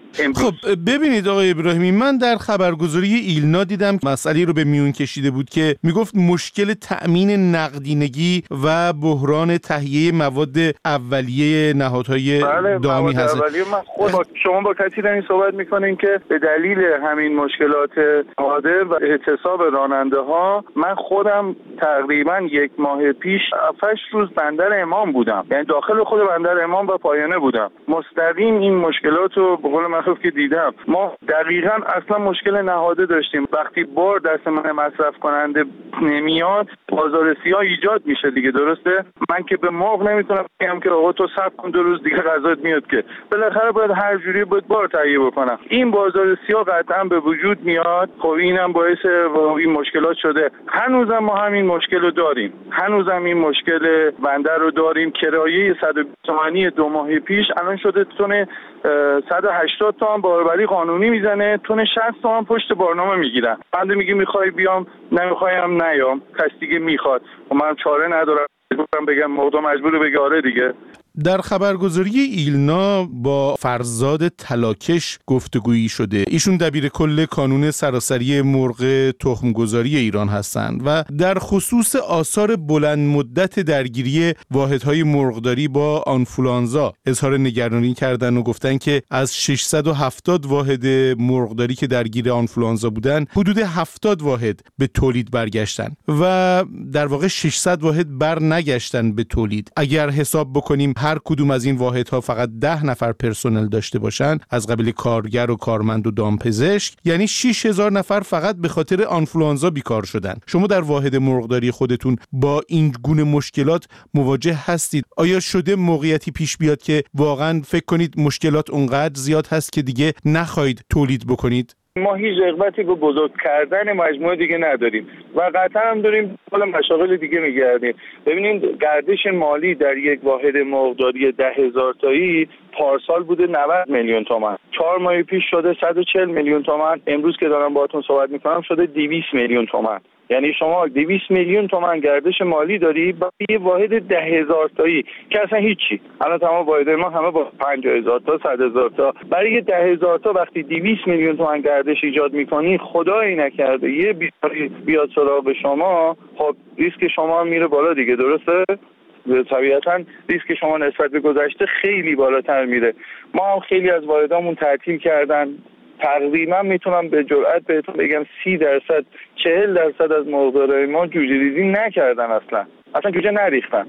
خب ببینید آقای ابراهیمی، من در خبرگزاری ایلنا دیدم مسئله رو به میون کشیده بود که میگفت مشکل تأمین نقدینگی و بحران تهیه مواد اولیه نهادهای بله دامی هست. من خود با شما با کسی دارین صحبت میکنین که به دلیل همین مشکلات حاضر و اعتصاب راننده ها من خودم تقریبا یک ماه پیش هفت روز بندر امام بودم، یعنی داخل خود بندر امام و پایانه بودم. مستقیم این مشکلات رو به قول معروف که دیدم. ما دقیقاً اصلا مشکل نهاده داشتیم. وقتی بار دست من مصرف کننده نمیاد بازار سیاه ایجاد میشه دیگه، درسته؟ من که به مرغ نمیتونم بگم که آقا تو صبر کن دو روز دیگه غذات میاد، که بالاخره باید هر جوری باید بار تهیه بکنم. این بازار سیاه قطعاً به وجود میاد. خب اینم باعث این مشکلات شده. هنوزم ما همین مشکل رو داریم. هنوزم این مشکل بندر رو داریم. کرایه صد و بیست تومانی دو ماه پیش الان شده تونه صد و هشتاد تومان باربری قانونی میزنه، تونه شصت تومان پشت بارنامه میگیرن. بنده میگه میخوای بیام، نمیخوایم نیام، کس دیگه میخواد و من چاره ندارم بگم موضوع مجبور بگه آره دیگه. در خبرگزاری ایلنا با فرزاد تلاکش گفتگویی شده. ایشون دبیر کل کانون سراسری مرغ تخمگذاری ایران هستند و در خصوص آثار بلند مدت درگیری واحدهای مرغداری با آنفولانزا اظهار نگرانی کردند و گفتن که از ششصد و هفتاد واحد مرغداری که درگیر آنفولانزا بودن حدود هفتاد واحد به تولید برگشتن و در واقع ششصد واحد بر نگشتن به تولید. اگر حساب بکنیم هر کدوم از این واحدها فقط ده نفر پرسنل داشته باشن از قبیل کارگر و کارمند و دامپزشک، یعنی شش هزار نفر فقط به خاطر آنفولانزا بیکار شدن. شما در واحد مرغداری خودتون با این گونه مشکلات مواجه هستید؟ آیا شده موقعیتی پیش بیاد که واقعا فکر کنید مشکلات اونقدر زیاد هست که دیگه نخواهید تولید بکنید؟ ما هیچ رغبتی به بزرگ کردن مجموعه دیگه نداریم و قطعا هم داریم حالا مشاغل دیگه میگردیم. ببینید گردش مالی در یک واحد مرغداری ده هزار تایی پارسال بوده نود میلیون تومان، چهار ماه پیش شده صد و چهل میلیون تومان، امروز که دارم باهاتون صحبت میکنم شده دویست میلیون تومان. یعنی شما دویست میلیون تومان گردش مالی داری با یه واحد ده هزار تایی که اصلا هیچی. الان تمام واحد ما همه با پنجاه هزار تا صد هزار تا. برای ده هزار تا وقتی دویست میلیون تومان گردش ایجاد میکنی، خدایی نکرده یه بیماری بیاد سراغ شما، خب ریسک شما هم میره بالا دیگه، درسته؟ طبیعتاً ریسک شما نسبت به گذشته خیلی بالاتر میره. ما هم خیلی از واحدامون تعطیل کردن. تقریبا میتونم به جرئت بهتون بگم سی درصد چهل درصد از مرغدارای ما جوجه ریزی نکردن، اصلا اصلا جوجه نریختن.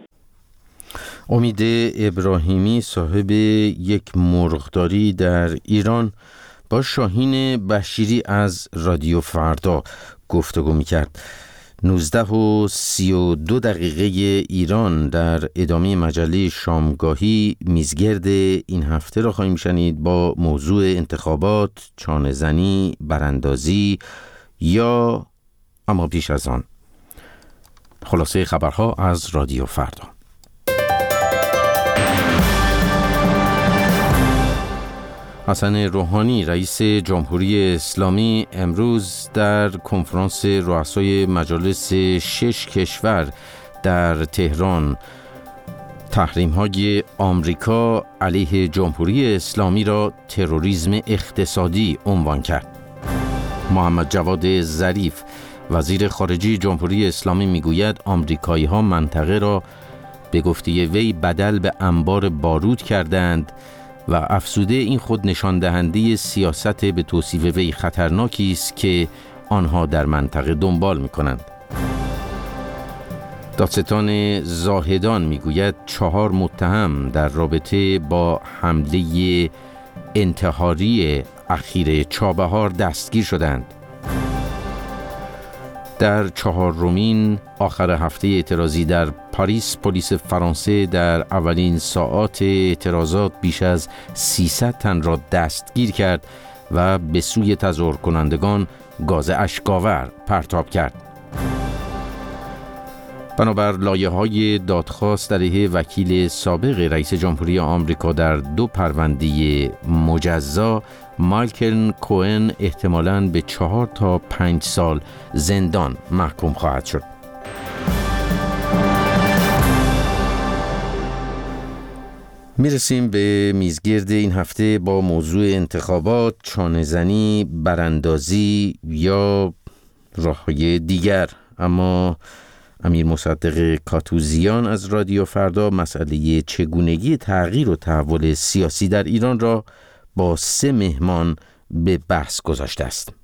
امید ابراهیمی صاحب یک مرغداری در ایران با شاهین بشیری از رادیو فردا گفتگو میکرد. نوزده و سی و دو دقیقه ایران در ادامه مجله شامگاهی میزگرد این هفته را خواهیم شنید با موضوع انتخابات، چانه‌زنی، براندازی یا اما پیش از آن خلاصه خبرها از رادیو فردا. حسن روحانی رئیس جمهوری اسلامی امروز در کنفرانس رؤسای مجالس شش کشور در تهران تحریم‌های آمریکا علیه جمهوری اسلامی را تروریسم اقتصادی عنوان کرد. محمد جواد ظریف وزیر خارجه جمهوری اسلامی میگوید آمریکایی‌ها منطقه را به گفته وی بدل به انبار بارود کردند و افزوده این خود نشان دهنده سیاست به توصیف وی خطرناکی است که آنها در منطقه دنبال می‌کنند. دادستان زاهدان میگوید چهار متهم در رابطه با حمله انتحاری اخیر چابهار دستگیر شدند. در چهارمین آخر هفته اعتراضی در پاریس، پلیس فرانسه در اولین ساعات اعتراضات بیش از سیصد تن را دستگیر کرد و به سوی تظاهر کنندگان گاز اشک‌آور پرتاب کرد. بنابر لایحه‌های دادخواست علیه وکیل سابق رئیس جمهوری آمریکا در دو پرونده مجزا، مایکل کوئن احتمالاً به چهار تا پنج سال زندان محکوم خواهد شد. میرسیم به میزگرد این هفته با موضوع انتخابات، چانه‌زنی، براندازی یا راه‌های دیگر. اما امیر مصدق کاتوزیان از رادیو فردا مسئله چگونگی تغییر و تحول سیاسی در ایران را با سه مهمان به بحث گذاشته است.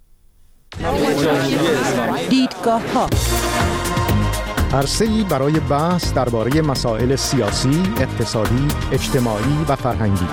دیدگاه‌ها عرصه‌ای برای بحث درباره مسائل سیاسی، اقتصادی، اجتماعی و فرهنگی.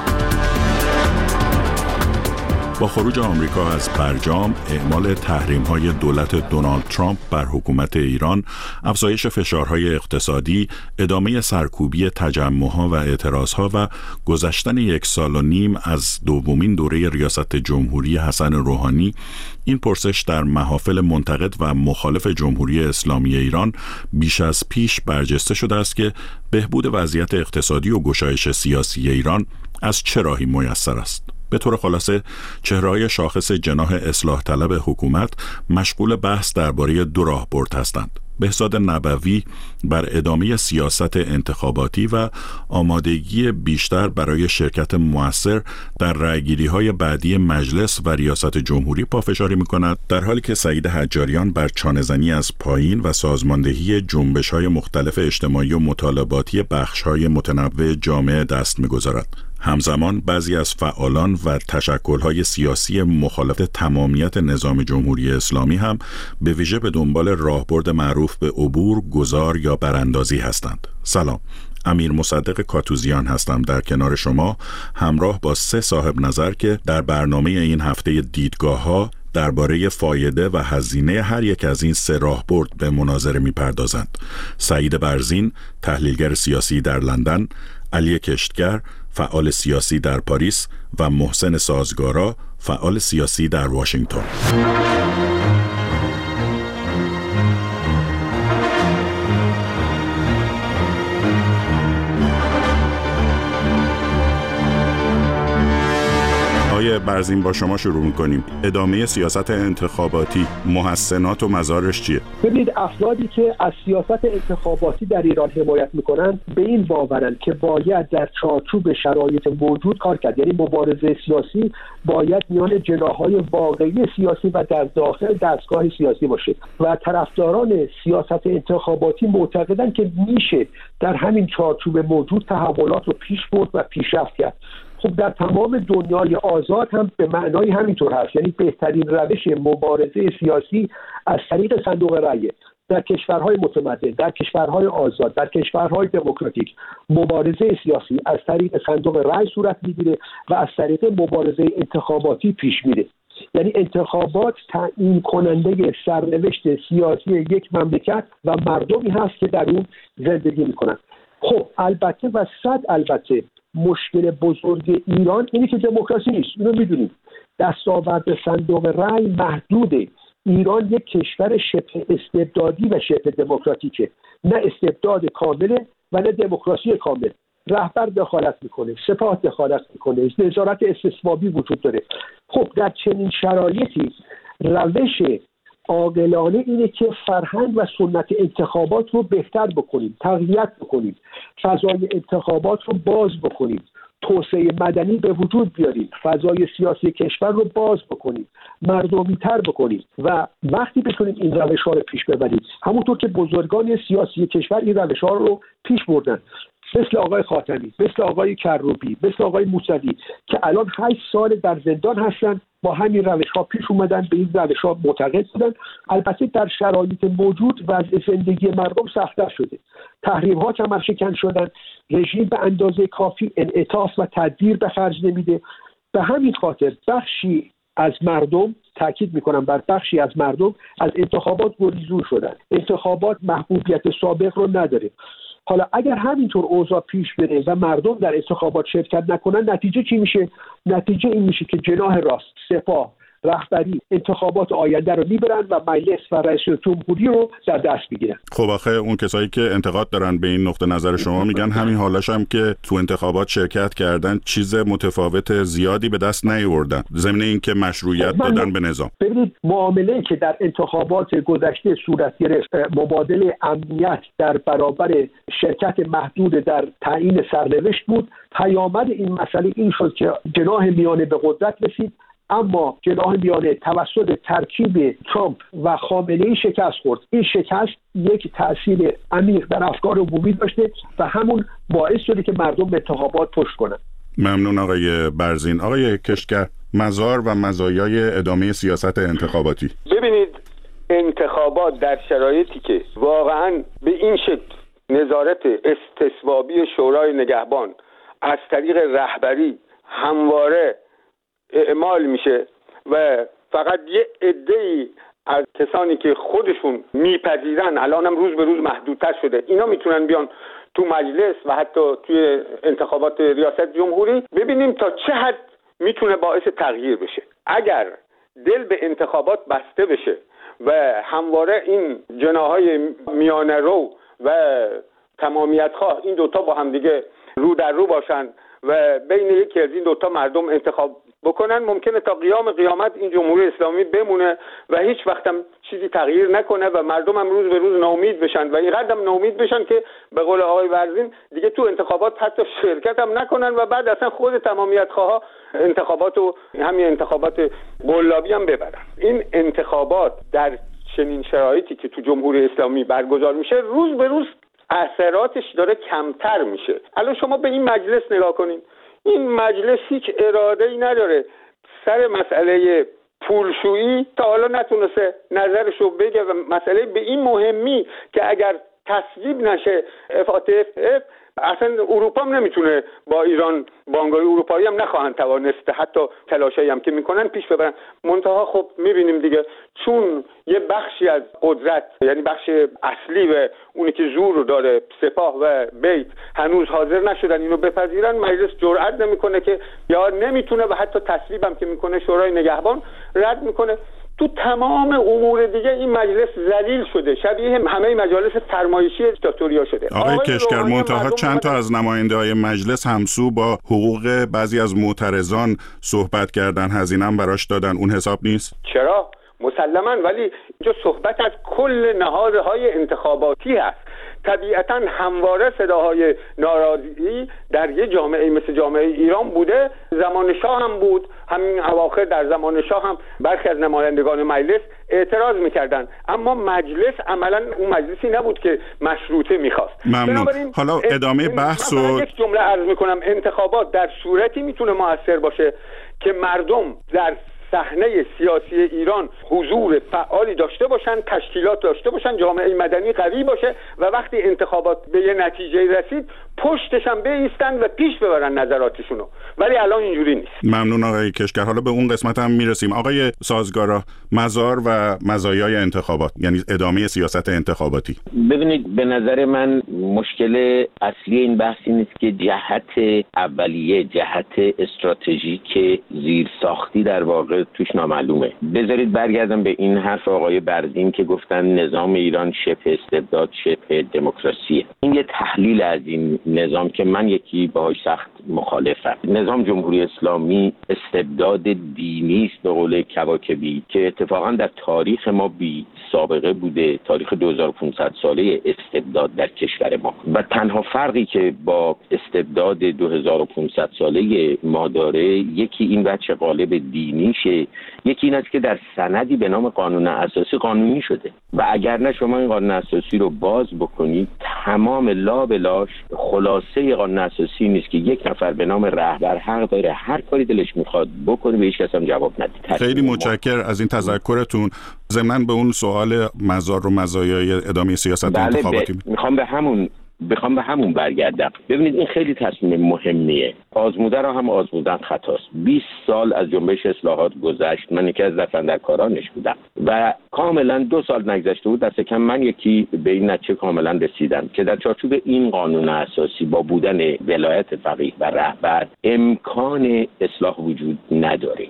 با خروج آمریکا از برجام، اعمال تحریم‌های دولت دونالد ترامپ بر حکومت ایران، افزایش فشارهای اقتصادی، ادامه سرکوبی تجمع‌ها و اعتراضها و گذشتن یک سال و نیم از دومین دوره ریاست جمهوری حسن روحانی، این پرسش در محافل منتقد و مخالف جمهوری اسلامی ایران بیش از پیش برجسته شده است که بهبود وضعیت اقتصادی و گشایش سیاسی ایران از چه راهی میسر است. به طور خلاصه چهره‌های شاخص جناح اصلاح طلب حکومت مشغول بحث درباره دو راهبرد هستند: بهزاد نبوی بر ادامه سیاست انتخاباتی و آمادگی بیشتر برای شرکت مؤثر در رأیگیری‌های بعدی مجلس و ریاست جمهوری پافشاری می‌کند، در حالی که سعید حجاریان بر چانه‌زنی از پایین و سازماندهی جنبش‌های مختلف اجتماعی و مطالباتی بخش‌های متنوع جامعه دست می‌گذارد. همزمان بعضی از فعالان و تشکل‌های سیاسی مخالف تمامیت نظام جمهوری اسلامی هم به ویژه به دنبال راهبرد معروف به عبور، گذار یا براندازی هستند. سلام، امیر مصدق کاتوزیان هستم در کنار شما همراه با سه صاحب نظر که در برنامه این هفته دیدگاه‌ها درباره فایده و هزینه هر یک از این سه راهبرد به مناظره می‌پردازند. سعید برزین، تحلیلگر سیاسی در لندن، علی کشتگر، فعال سیاسی در پاریس و محسن سازگارا، فعال سیاسی در واشنگتن. آقای برزین، با شما شروع می‌کنیم. ادامه سیاست انتخاباتی، محسنات و مضارش چیه؟ ببینید، افرادی که از سیاست انتخاباتی در ایران حمایت می‌کنند به این باورند که باید در چارچوب شرایط موجود کار کرد. یعنی مبارزه سیاسی باید میان جناح‌های واقعی سیاسی و در داخل دستگاه سیاسی باشه و طرفداران سیاست انتخاباتی معتقدند که میشه در همین چارچوب موجود تحولات رو پیش برد و پیشرفت کرد. خب در تمام دنیای آزاد هم به معنای همینطور هست. یعنی بهترین روش مبارزه سیاسی از طریق صندوق رأی در کشورهای متمدن، در کشورهای آزاد، در کشورهای دموکراتیک مبارزه سیاسی از طریق صندوق رأی صورت میگیره و از طریق مبارزه انتخاباتی پیش میره. یعنی انتخابات تعیین کننده سرنوشت سیاسی یک مملکت و مردمی هست که در اون زندگی میکنن. خب البته و صد البته مشکل بزرگ ایران اینه که دموکراسی نیست. اینو میدونیم. دستاورد صندوق رأی محدوده. ایران یک کشور شبه استبدادی و شبه دموکراتیکه. نه استبداد کامله و نه دموکراسی کامل. رهبر دخالت میکنه، سپاه دخالت میکنه، نظارت استثبابی وجود داره. خب در چنین شرایطی روش عاقلانه اینه که فرهنگ و سنت انتخابات رو بهتر بکنیم، تقویت بکنیم، فضای انتخابات رو باز بکنیم، توسعه مدنی به وجود بیاریم، فضای سیاسی کشور رو باز بکنیم، مردمی تر بکنیم و وقتی بتونیم این روش ها رو پیش ببریم، همونطور که بزرگان سیاسی کشور این روش ها رو پیش بردن، مثل آقای خاتمی، مثل آقای کروبی، مثل آقای موسوی که الان هشت سال در زندان هستن، با همین روش ها پیش اومدن، به این روش ها معتقد بودن. البته در شرایط موجود وضع زندگی مردم سخت‌تر شده، تحریم ها کمر شکن شدن، رژیم به اندازه کافی انعطاف و تدبیر به خرج نمیده. به همین خاطر بخشی از مردم، تاکید میکنم بر بخشی از مردم، از انتخابات گریزون شدن. انتخابات محبوبیت سابق رو نداره. حالا اگر همینطور اوضاع پیش بره و مردم در انتخابات شرکت نکنن، نتیجه چی میشه؟ نتیجه این میشه که جناح راست، سپاه رهبری انتخابات آینده رو میبرن و مجلس و رئیس جمهوری رو در دست میگیرن. خب آخه اون کسایی که انتقاد دارن به این نقطه نظر شما میگن همین حالاش هم که تو انتخابات شرکت کردن چیز متفاوت زیادی به دست نیاوردن، ضمن اینکه مشروعیت دادن به نظام. ببینید معامله‌ای که در انتخابات گذشته صورت گرفت، مبادله امنیت در برابر شرکت محدود در تعیین سرنوشت بود. پیامد این مسئله این شد که جناح میانه به قدرت رسید، اما جناح میانه توسط ترکیب ترامپ و خامنه‌ای شکست خورد. این شکست یک تأثیر عمیق در افکار عمومی داشته و همون باعث شده که مردم انتخابات پشت کنن. ممنون آقای برزین. آقای کشگر، مزار و مزایای ادامه سیاست انتخاباتی. ببینید، انتخابات در شرایطی که واقعاً به این شکل نظارت استصوابی شورای نگهبان از طریق رهبری همواره اعمال میشه و فقط یه عده‌ای از کسانی که خودشون میپذیرن، الان هم روز به روز محدودتر شده، اینا میتونن بیان تو مجلس و حتی توی انتخابات ریاست جمهوری. ببینیم تا چه حد میتونه باعث تغییر بشه. اگر دل به انتخابات بسته بشه و همواره این جناحهای میانه رو و تمامیت خواه این دوتا با هم دیگه رو در رو باشن و بین یکی از این دوتا مردم انتخاب بکنن، ممکنه تا قیام قیامت این جمهوری اسلامی بمونه و هیچ وقت هم چیزی تغییر نکنه و مردم هم روز به روز ناامید بشن و اینقدر هم ناامید بشن که به قول آقای ورزین دیگه تو انتخابات حتی شرکت هم نکنن و بعد اصلا خود تمامیت خواه انتخابات و همین انتخابات قلابی هم ببرن. این انتخابات در چنین شرایطی که تو جمهوری اسلامی برگزار میشه روز به روز اثراتش داره کمتر میشه. الان شما به این مجلس نگاه کنین، این مجلس هیچ اراده‌ای نداره سر مسئله پولشویی، تا حالا نتونسته نظرشو بگه و مسئله به این مهمی که اگر تصویب نشه اف آ تی اف اصلا اروپا هم نمیتونه با ایران، بانک‌های اروپایی هم نخواهند توانست حتی تلاشایی هم که میکنن پیش ببرن. منتها خب میبینیم دیگه، چون یه بخشی از قدرت، یعنی بخش اصلی و اونی که زور رو داره، سپاه و بیت، هنوز حاضر نشدن اینو بپذیرن، مجلس جرئت نمیکنه که، یا نمیتونه و حتی تصویب هم که میکنه شورای نگهبان رد میکنه. تو تمام امور دیگه این مجلس ذلیل شده، شبیه همه مجالس فرمایشی دیکتاتوریا شده. آقای کشگر، منتها چند تا از نماینده‌های مجلس همسو با حقوق بعضی از معترضان صحبت کردن، هزینه هم براش دادن، اون حساب نیست؟ چرا؟ مسلماً، ولی اینجا صحبت از کل نهادهای انتخاباتی هست. طبیعتاً همواره صداهای ناراضی در یه جامعه مثل جامعه ایران بوده، زمان شاه هم بود، همین اواخر در زمان شاه هم برخی از نمایندگان مجلس اعتراض میکردن، اما مجلس عملاً اون مجلسی نبود که مشروطه میخواست. ممنون. حالا ادامه بحث و یک جمله عرض میکنم، انتخابات در صورتی میتونه موثر باشه که مردم در صحنه سیاسی ایران حضور فعالی داشته باشن، تشکیلات داشته باشن، جامعه مدنی قوی باشه و وقتی انتخابات به یه نتیجه رسید پشتش هم بایستن و پیش ببرن نظراتشونو، ولی الان اینجوری نیست. ممنون آقای کشگر. حالا به اون قسمت هم میرسیم. آقای سازگارا، مزار و مزایای انتخابات، یعنی ادامه سیاست انتخاباتی. ببینید، به نظر من مشکل اصلی این بحث این نیست که جهت اولیه، جهت استراتژیک زیر ساختی در واقع توش نامعلومه. بذارید برگردم به این حرف آقای برزین که گفتن نظام ایران شبه استبداد، شبه دموکراسیه. این یه تحلیل از این نظام که من یکی باهاش سخت مخالفم. نظام جمهوری اسلامی استبداد دینی است به قول کواکبی که اتفاقا در تاریخ ما بی سابقه بوده، تاریخ دو هزار و پانصد ساله استبداد در کشور ما. و تنها فرقی که با استبداد دو هزار و پانصد ساله ما داره، یکی این بچه قالب دینیشه، یکی این است که در سندی به نام قانون اساسی قانونی شده و اگر نه شما این قانون اساسی رو باز بکنید، تمام لابلاش خلاصه قانون اساسی نیست که یک نفر به نام رهبر حق داره هر کاری دلش میخواد بکنه، به هیچ کس هم جواب نده. خیلی متشکرم از این تذکرتون. ضمن به اون سوال مزار و مزایای ادامه سیاست بله انتخاباتی ب... میخوام به همون بخوام به همون برگردم. ببینید، این خیلی تصمیم مهمیه. آزموده را هم آزمودن خطاست. بیست سال از جنبش اصلاحات گذشت، من یکی از دفندرکارانش بودم و کاملا دو سال نگذشته بود دست کم من یکی به این نتیجه کاملا رسیدم که در چارچوب این قانون اساسی با بودن ولایت فقیه و رهبر امکان اصلاح وجود نداره.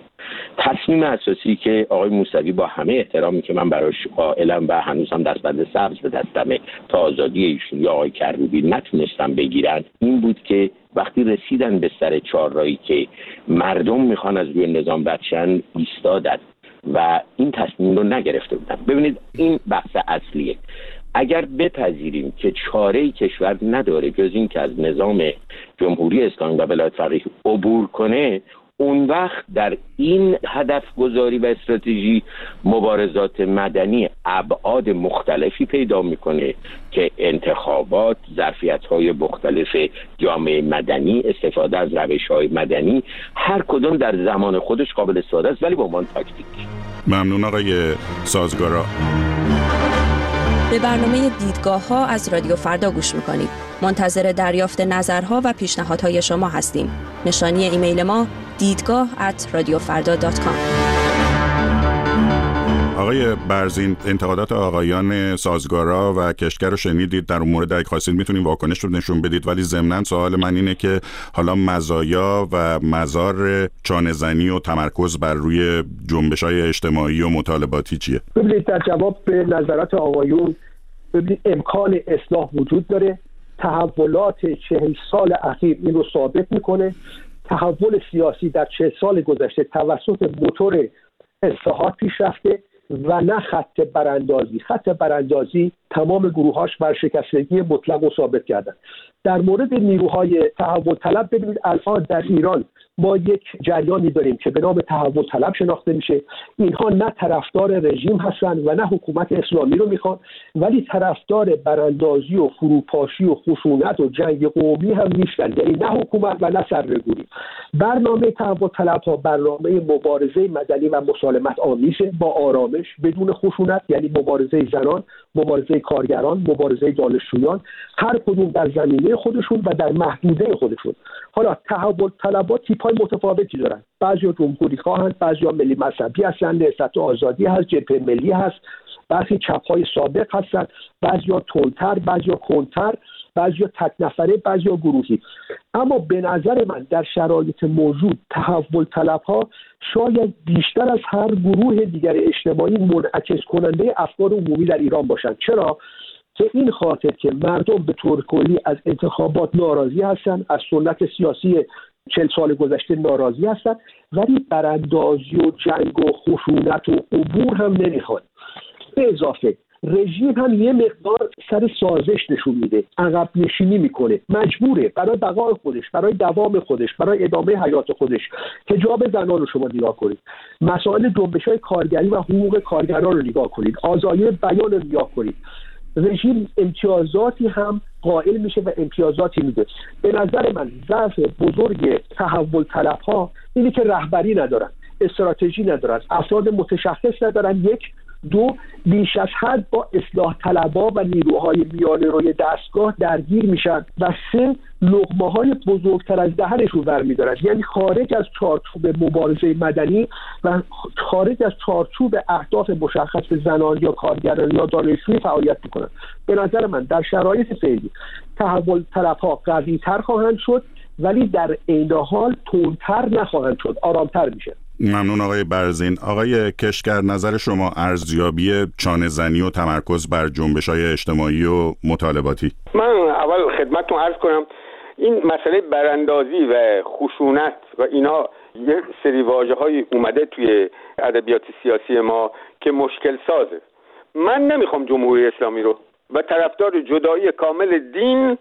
تصمیم اساسی که آقای موسوی با همه احترامی که من براش قائلم و هنوزم دستبند سبز به دستمه تا آزادی ایشون یا آقای کروبی نتونستم بگیرن، این بود که وقتی رسیدن به سر چهارراهی که مردم میخوان از روی نظام رد شن، ایستادن و این تصمیم رو نگرفته بودن. ببینید این بحث اصلیه. اگر بپذیریم که چاره‌ای کشور نداره جز این که از نظام جمهوری اسلامی و ولایت فقیه عبور کنه، اون وقت در این هدف گذاری و استراتژی مبارزات مدنی ابعاد مختلفی پیدا میکنه که انتخابات، ظرفیت‌های مختلف جامعه مدنی، استفاده از روش‌های مدنی، هر کدوم در زمان خودش قابل استفاده است ولی به عنوان تاکتیک. ممنون آقای سازگارا. به برنامه دیدگاه ها از رادیو فردا گوش میکنید. منتظر دریافت نظرها و پیشنهادهای شما هستیم. نشانی ایمیل ما دیدگاه ات رادیو فردا دات کام. آقای برزین، انتقادات آقایان سازگارا و کشگر رو شنیدید، در اون مورد اگه خواستید میتونید واکنش رو نشون بدید، ولی ضمناً سوال من اینه که حالا مزایا و مزار چانه‌زنی و تمرکز بر روی جنبش‌های اجتماعی و مطالباتی چیه؟ ببینید در جواب به نظرات آقایون، ببینید امکان اصلاح وجود داره. تحولات چهل سال اخیر این رو ثابت میکنه. تحول سیاسی در چهل سال گذشته توسط موتور اصلاحات پیش رفته و نه خط براندازی. خط براندازی تمام گروهاش ورشکستگی مطلق رو ثابت کردن. در مورد نیروهای تحول طلب، ببینید الان در ایران ما یک جریانی داریم که به نام تحول طلب شناخته میشه. اینها نه طرفدار رژیم هستن و نه حکومت اسلامی رو میخوان، ولی طرفدار براندازی و فروپاشی و خشونت و جنگ قومی هم نیستن، یعنی نه حکومت و نه سرنگونی. برنامه تحول طلب ها برنامه مبارزه مدنی و مسالمت آمیزه، با آرامش، بدون خشونت، یعنی مبارزه زنان، مبارزه کارگران، مبارزه دانشجویان، هر کدوم در زمینه خودشون و در محدوده خودشون. حالا تحول طلبات تیپ‌های متفاوتی دارن. بعضیا جمهوری خواهند، بعضیا ملی مذهبی هستند، نهضت آزادی هست، جبهه ملی هست، بعضی چپ‌های سابق هستند، بعضیا تندتر، بعضیا کندتر، بعضیا تک نفره، بعضیا گروهی. اما به نظر من در شرایط موجود تحول طلب‌ها شاید بیشتر از هر گروه دیگر اجتماعی منعکس کننده افکار عمومی در ایران باشند. چرا؟ که این خاطر که مردم به طور کلی از انتخابات ناراضی هستند، از سنت سیاسی چهل سال گذشته ناراضی هستند، ولی براندازی و جنگ و خشونت و عبور هم نمیخواد. به اضافه رژیم هم یه مقدار سر سازش نشون میده، عقب نشینی میکنه، مجبوره برای بقای خودش، برای دوام خودش، برای ادامه حیات خودش. حجاب زنان رو شما نگاه کنید، مسائل جنبش‌های کارگری و حقوق کارگران رو نگاه کنید، آزادی بیان رو نگاه کنید. رژیم امتیازاتی هم قائل میشه و امتیازاتی میده. به نظر من ضعف بزرگ تحول طلب ها اینه که رهبری ندارن، استراتژی ندارن، افراد متشخص ندارن. یک دو بیش از حد با اصلاح طلبها و نیروهای میانه روی دستگاه درگیر میشن و سه لقمه های بزرگتر از دهنشون برمیدارن، یعنی خارج از چارچوب مبارزه مدنی و خارج از چارچوب اهداف مشخص زنان یا کارگران یا دانشجوی فعالیت میکنن. به نظر من در شرایط فعلی تحول طلبها قوی تر خواهند شد، ولی در عین حال تندتر نخواهند شد، آرامتر میشه. ممنون آقای برزین. آقای کشگر، نظر شما ارزیابی چانه‌زنی و تمرکز بر جنبش‌های اجتماعی و مطالباتی؟ من اول خدمتتون عرض کنم این مسئله براندازی و خشونت و اینا یه سری واژه‌های اومده توی ادبیات سیاسی ما که مشکل سازه. من نمیخوام جمهوری اسلامی رو و طرفدار جدایی کامل دین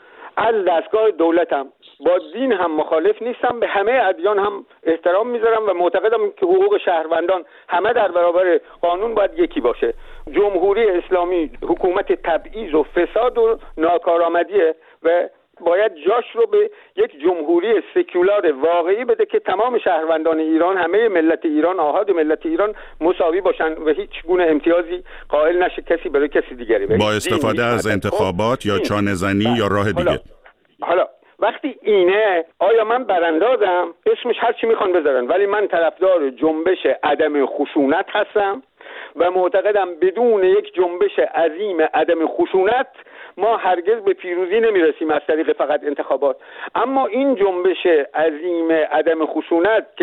از دستگاه دولتم. با دین هم مخالف نیستم، به همه ادیان هم احترام میذارم و معتقدم که حقوق شهروندان همه در برابر قانون باید یکی باشه. جمهوری اسلامی حکومت تبعیض و فساد و ناکارآمدیه و باید جاش رو به یک جمهوری سکولار واقعی بده که تمام شهروندان ایران، همه ملت ایران، آحاد ملت ایران مساوی باشن و هیچ گونه امتیازی قائل نشه کسی برای کسی دیگری. با استفاده از انتخابات یا چانه‌زنی یا راه دیگه. حالا, حالا وقتی اینه، آیا من براندازم؟ اسمش هر چی میخوان بذارن، ولی من طرفدار جنبش عدم خشونت هستم و معتقدم بدون یک جنبش عظیم عدم خشونت ما هرگز به پیروزی نمیرسیم از طریق فقط انتخابات. اما این جنبش عظیم عدم خشونت که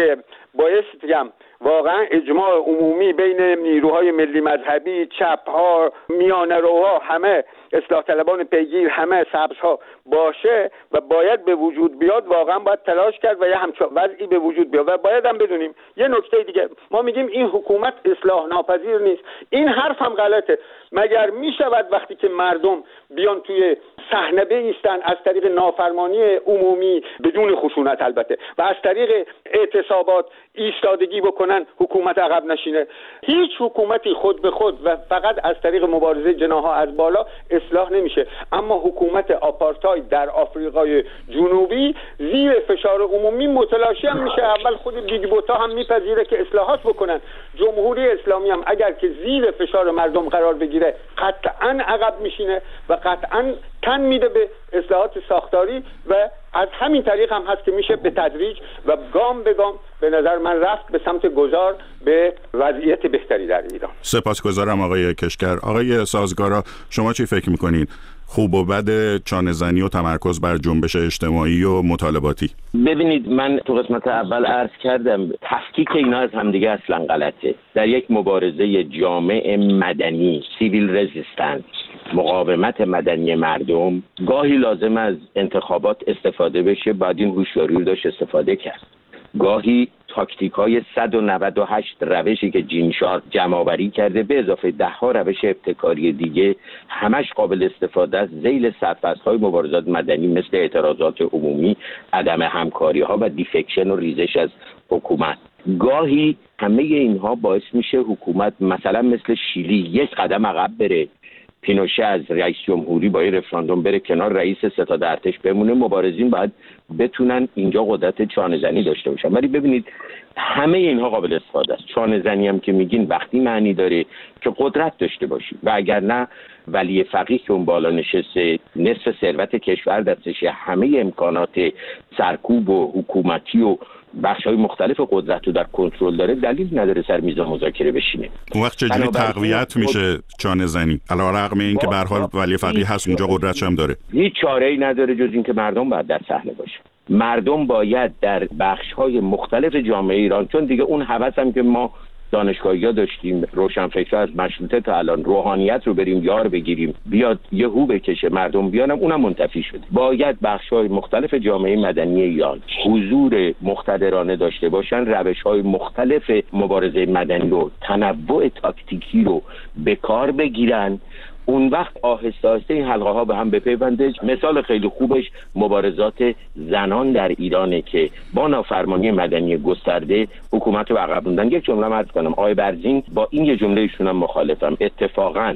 بایستی هم واقعا اجماع عمومی بین نیروهای ملی مذهبی، چپ‌ها، میانه‌روها، همه اصلاح طلبان پیگیر، همه سبزها باشه و باید به وجود بیاد. واقعا باید تلاش کرد و یه همچین وضعی به وجود بیاد. و باید هم بدونیم یه نکته دیگه، ما میگیم این حکومت اصلاح ناپذیر نیست. این حرف هم غلطه. مگر میشود وقتی که مردم بیان توی صحنه بایستن از طریق نافرمانی عمومی بدون خشونت البته و از طریق اعتصابات ایستادگی بکنن حکومت عقب نشینه؟ هیچ حکومتی خود به خود و فقط از طریق مبارزه جناح‌ها از بالا اصلاح نمیشه. اما حکومت آپارتاید در آفریقای جنوبی زیر فشار عمومی متلاشی هم میشه. اول خود بیگ بوتا هم میپذیره که اصلاحات بکنن. جمهوری اسلامی هم اگر که زیر فشار مردم قرار بگیره قطعاً عقب میشینه و قطعاً تن میده به اصلاحات ساختاری و از همین طریق هم هست که میشه به تدریج و گام به گام به نظر من رفت به سمت گذار به وضعیت بهتری در ایران. سپاسگزارم آقای کشگر. آقای سازگارا، شما چی فکر میکنین؟ خوب و بد چانه‌زنی و تمرکز بر جنبش اجتماعی و مطالباتی؟ ببینید، من تو قسمت اول عرض کردم تفکیک اینا از همدیگه اصلا غلطه. در یک مبارزه جامع مدنی، سیویل رزیستنس، مقاومت مدنی مردم، گاهی لازم از انتخابات استفاده بشه، بعد این هوشیاری رو داشت استفاده کرد. گاهی تاکتیک های صد و نود و هشت روشی که جینشار جمع‌آوری کرده به اضافه ده ها روش ابتکاری دیگه همش قابل استفاده است ذیل سرفصل‌های مبارزات مدنی مثل اعتراضات عمومی، عدم همکاری ها و دیفکشن و ریزش از حکومت. گاهی همه اینها باعث میشه حکومت مثلا مثل شیلی یک قدم عقب بره، پینوشه از رئیس جمهوری با این رفراندوم بره کنار، رئیس ستاد ارتش بمونه. مبارزین باید بتونن اینجا قدرت چانه‌زنی داشته باشن. ولی ببینید همه اینها قابل استفاده است. چانه‌زنی هم که میگین وقتی معنی داره که قدرت داشته باشی و اگر نه ولی فقیه که اون بالا نشسته نصف ثروت کشور دستشه، همه امکانات سرکوب و حکومتی و بخش‌های مختلف قدرت رو در کنترل داره، دلیل نداره سر میز مذاکره بشینه. اون وقت چجوری تقویت میشه چانه‌زنی علیرغم این که به هر حال ولی فقیه هست اونجا قدرتش هم داره؟ هیچ چاره‌ای نداره جز اینکه مردم باید در صحنه باشه. مردم باید در بخش‌های مختلف جامعه ایران، چون دیگه اون هوس هم که ما دانشگاهی‌ها داشتیم، روشنفکرها از مشروطه تا الان روحانیت رو بریم یار بگیریم بیاد یه هو بکشه مردم بیانم، اونم منتفی شده. باید بخش‌های مختلف جامعه مدنی ایران حضور مقتدرانه داشته باشن، روش‌های مختلف مبارزه مدنی رو، تنوع تاکتیکی رو به کار بگیرن. اون وقت آهسته آهسته این حلقه ها به هم بپیونده. مثال خیلی خوبش مبارزات زنان در ایرانه که با نافرمانی مدنی گسترده حکومت رو عقب موندن. یک جمله عرض کنم، آقای برزین با این یه جمله ایشون هم مخالفم. اتفاقا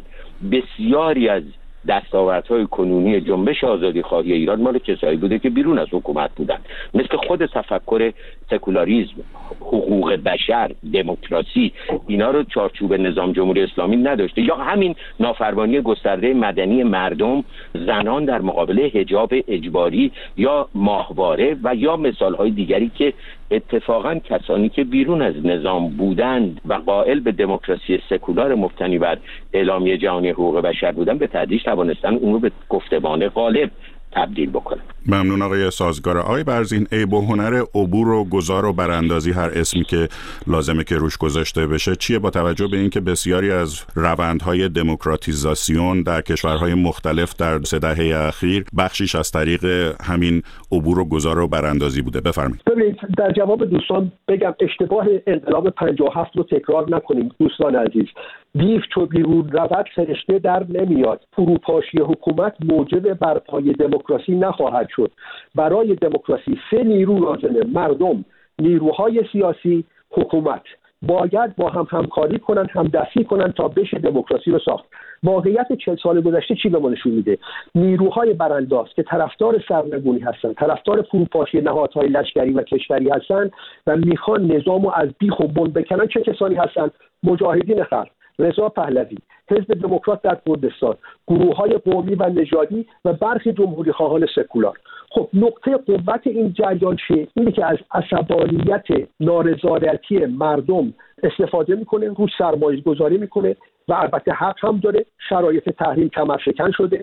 بسیاری از دستاوردهای کنونی جنبش آزادی خواهی ایران مال کسایی بوده که بیرون از حکومت بودن، مثل خود تفکر سکولاریسم، حقوق بشر، دموکراسی. اینا رو چارچوب نظام جمهوری اسلامی نداشته. یا همین نافرمانی گسترده مدنی مردم، زنان در مقابل حجاب اجباری یا ماهواره و یا مثالهای دیگری که اتفاقا کسانی که بیرون از نظام بودند و قائل به دموکراسی سکولار مبتنی بر اعلامیه جهانی حقوق بشر بودند به تدریج توانستن اون رو به گفتمان غالب تبدیل بکنن. ممنون آقای سازگار. آقای برزین، عیب و هنر عبور و گذار و براندازی، هر اسمی که لازمه که روش گذاشته بشه، چیه با توجه به اینکه بسیاری از روندهای دموکراتیزاسیون در کشورهای مختلف در سه دهه اخیر بخشیش از طریق همین عبور و گذار و براندازی بوده؟ بفرمایید. ببینید، در جواب دوستان بگم اشتباه انقلاب پنجاه و هفت رو تکرار نکنیم دوستان عزیز. دیو چو بیرون رود فرشته در نمیاد. فروپاشی حکومت موجب برپای دموکراسی نخواهد شد. برای دموکراسی سه نیرو لازمه: مردم، نیروهای سیاسی، حکومت. باید با هم همکاری کنن، همدستی کنن تا بشه دموکراسی رو ساخت. واقعیت چهل سال گذشته چی به ما نشون میده؟ نیروهای برانداز که طرفدار سرنگونی هستن، طرفدار فروپاشی نهادهای لشکری و کشوری هستن و میخوان نظامو از بیخ و بن بکنن، چه کسانی هستن؟ مجاهدین خلق، رضا پهلوی، حزب دموکرات در کردستان، گروه‌های قومی و نژادی و برخی جمهوری خواهان سکولار. خب نقطه قوت این جریان چیه؟ اینه که از عصبانیت نارضایتی مردم استفاده میکنه، روش سرمایه گذاری میکنه و البته حق هم داره. شرایط تحریم کمرشکن شده.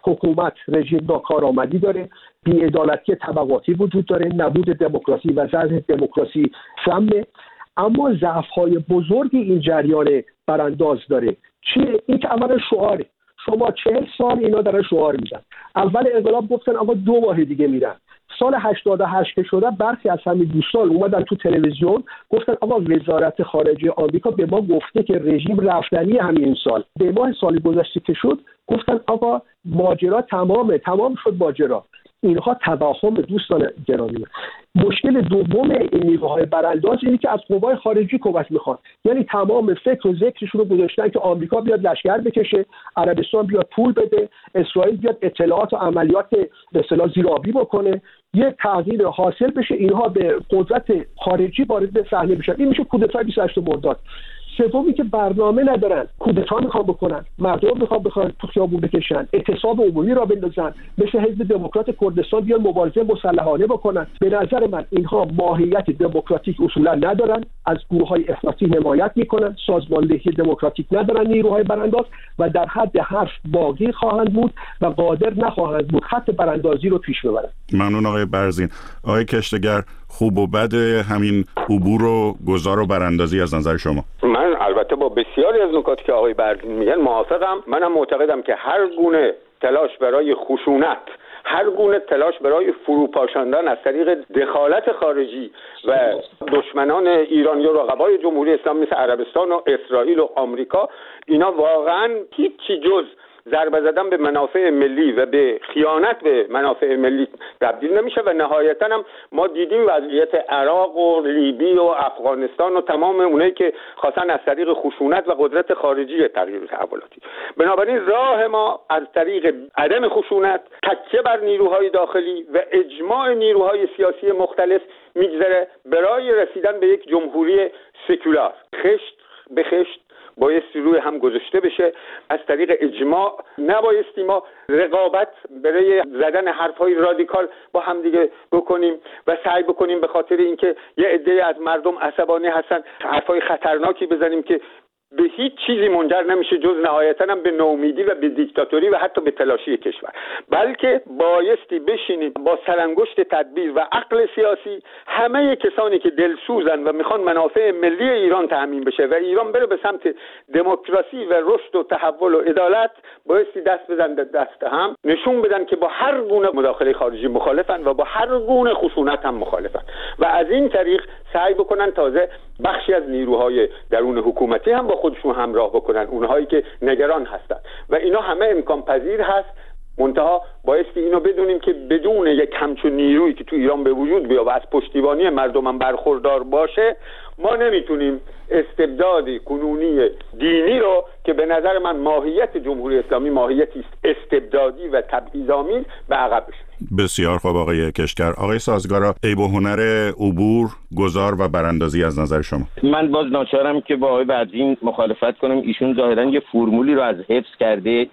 حکومت رژیم ناکارآمدی داره، بی‌عدالتی طبقاتی وجود داره، نبود دموکراسی و ضعف دموکراسی سمه. اما ضعف‌های بزرگی این جریان برانداز داره. چیه؟ این که اولا شعاره. شما چهل سال اینا دارن شعار میدن. اول انقلاب گفتن آقا دو ماه دیگه میرن. سال هشتاد و هشت که شده برخی از همین دوستان اومدن تو تلویزیون گفتن آقا وزارت خارجه آمریکا به ما گفته که رژیم رفتنی همین سال. به ماه سال گذشته که شد گفتن آقا ماجرا تمامه، تمام شد ماجرا. اینها توهم دوستان گرامی. مشکل دوم این نیروهای برانداز اینه که از قوای خارجی کمک میخوان، یعنی تمام فکر و ذکرشون رو گذاشتن که آمریکا بیاد لشکر بکشه، عربستان بیاد پول بده، اسرائیل بیاد اطلاعات و عملیات به اصطلاح زیرآبی بکنه، یه تغییر حاصل بشه، اینها به قدرت خارجی وارد صحنه بشن. این میشه کودتای بیست و هشت مرداد. سومی که برنامه ندارن، کودتا میخوان بکنن، مردم میخوان بخوان تو خیابون بکشن، اعتصاب عمومی را بندازن، مثل حزب دموکرات کردستان بیان مبارزه مسلحانه بکنن. به نظر من اینها ماهیت دموکراتیک اصولا ندارن، از گروه‌های افراطی حمایت میکنن، سازماندهی دموکراتیک ندارن نیروهای برانداز و در حد حرف باقی خواهند بود و قادر نخواهند بود خط براندازی رو پیش ببرن. ممنون آقای برزین. آقای کشتگر، خوب و بد همین عبور و گذار و براندازی از نظر شما؟ من البته با بسیاری از نکاتی که آقای برزین میگن موافقم. منم معتقدم که هر گونه تلاش برای خشونت، هر گونه تلاش برای فروپاشاندن از طریق دخالت خارجی و دشمنان ایران یا رقبای جمهوری اسلامی مثل عربستان و اسرائیل و آمریکا، اینا واقعا هیچی جز ضربه زدن به منافع ملی و به خیانت به منافع ملی تبدیل نمیشه. و نهایتا هم ما دیدیم وضعیت عراق و لیبی و افغانستان و تمام اونایی که خواستن از طریق خشونت و قدرت خارجی تغییر تحولاتی. بنابراین راه ما از طریق عدم خشونت، تکیه بر نیروهای داخلی و اجماع نیروهای سیاسی مختلف میگذره برای رسیدن به یک جمهوری سکولار. خشت به خشت بایستی روی هم گذاشته بشه. از طریق اجماع نبایستی ما رقابت برای زدن حرفهای رادیکال با هم دیگه بکنیم و سعی بکنیم به خاطر اینکه یه عده از مردم عصبانی هستن حرفهای خطرناکی بزنیم که به هیچ چیزی منجر نمیشه جز نهایتاً هم به نومیدی و به دیکتاتوری و حتی به تلاشی کشور. بلکه بایستی بشینیم با سرانگشت تدبیر و عقل سیاسی همه کسانی که دلسوزن و میخوان منافع ملی ایران تامین بشه و ایران بره به سمت دموکراسی و رشد و تحول و عدالت، بایستی دست بزنن دست هم، نشون بدن که با هر گونه مداخله خارجی مخالفن و با هر گونه خشونت هم مخالفن و از این طریق سعی بکنن تازه بخشی از نیروهای درون حکومتی هم با خودشون همراه بکنن، اونهایی که نگران هستن و اینا همه امکان پذیر هست. منتها بایستی اینو بدونیم که بدون یک همچون نیرویی که تو ایران به وجود بیاد و از پشتیبانی مردم هم برخوردار باشه، ما نمیتونیم استبدادی کنونی دینی رو که به نظر من ماهیت جمهوری اسلامی ماهیتی است استبدادی و تبعیض‌آمیز به عقب بشونیم. بسیار خوب آقای کشگر. آقای سازگارا، عیب و هنر عبور، گذار و براندازی از نظر شما؟ من باز ناچارم که با آقای برزین مخالفت کنم. ایشون ظاهرا یه فرمولی رو از حفظ کرده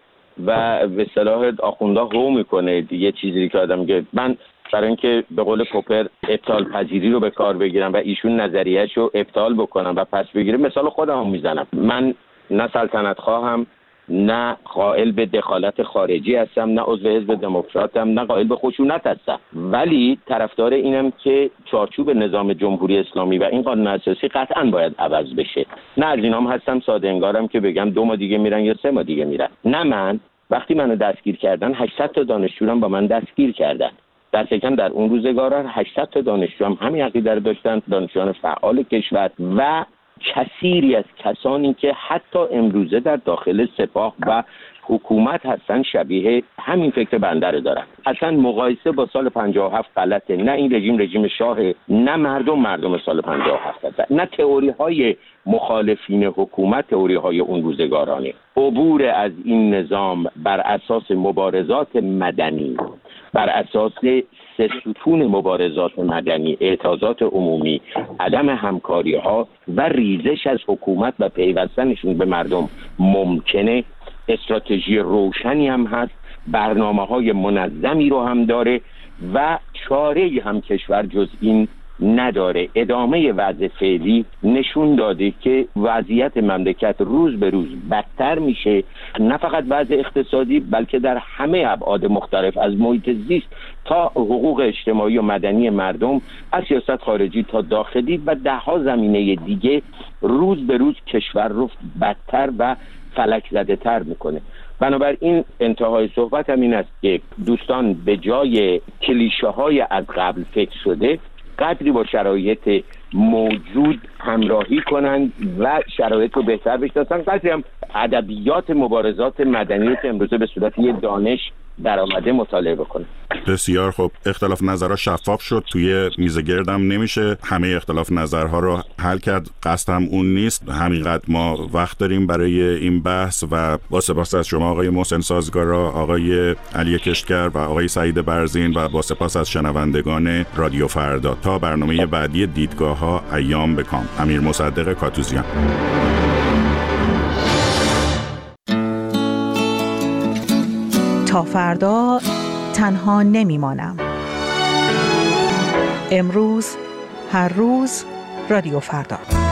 و به اصطلاح آخوندا هو میکنه دیگه، چیزی که آدم میگه. من برای اینکه به قول پوپر ابطال پذیری رو به کار بگیرم و ایشون نظریه‌اش رو ابطال بکنم و پس بگیرم، مثال خودم رو میزنم. من نه سلطنت خواهم، نه قائل به دخالت خارجی هستم، نه عضو حزب دموکراتم، نه قائل به خشونت هستم، ولی طرفدار اینم که چارچوب نظام جمهوری اسلامی و این قانون اساسی قطعاً باید عوض بشه. نه از اینام هستم ساده انگارم که بگم دو ماه دیگه میرن یا سه ماه دیگه میرن. نه، من وقتی منو دستگیر کردن هشتصد تا دانشجو با من دستگیر کردن. دست کم در اون روزگارا هشتصد تا دانشجو هم همین عقیده رو داشتن، دانشجویان فعال کشور و کثیری از کسانی که حتی امروزه در داخل سپاه و حکومت هستن شبیه همین فکر بنده رو دارن. اصلا مقایسه با سال پنجاه و هفت غلطه. نه این رژیم رژیم شاهه، نه مردم مردم سال پنجاه و هفت هستن، نه تئوری های مخالفین حکومت تئوری های اون روزگارانه. عبور از این نظام بر اساس مبارزات مدنی، بر اساس سه ستون مبارزات مدنی، اعتراضات عمومی، عدم همکاری ها و ریزش از حکومت و پیوستنشون به مردم ممکنه. استراتژی روشنی هم هست، برنامه های منظمی رو هم داره و چاره هم کشور جز این نداره. ادامه وضع فعلی نشون داده که وضعیت مملکت روز به روز بدتر میشه، نه فقط وضع اقتصادی بلکه در همه ابعاد مختلف، از محیط زیست تا حقوق اجتماعی و مدنی مردم، از سیاست خارجی تا داخلی و ده ها زمینه دیگه روز به روز کشور رو بدتر و فلک زده تر میکنه. بنابراین انتهای صحبت هم این است که دوستان به جای کلیشه های از قبل فکر شده قدری با شرایط موجود همراهی کنند و شرایط رو بهتر بشناسن، قدری هم ادبیات مبارزات مدنی که امروزه به صورت یه دانش در آمده مطالعه بکنه. بسیار خوب، اختلاف نظرها شفاف شد، توی میز گردم نمیشه همه اختلاف نظرها رو حل کرد، قصد هم اون نیست. همینقدر ما وقت داریم برای این بحث و با سپاس از شما آقای محسن سازگارا، آقای علی کشتگر و آقای سعید برزین و با سپاس از شنوندگان رادیو فردا. تا برنامه بعدی دیدگاه ها، ایام بکام. امیر مصدق کاتوزیان. تا فردا تنها نمیمانم. امروز، هر روز، رادیو فردا.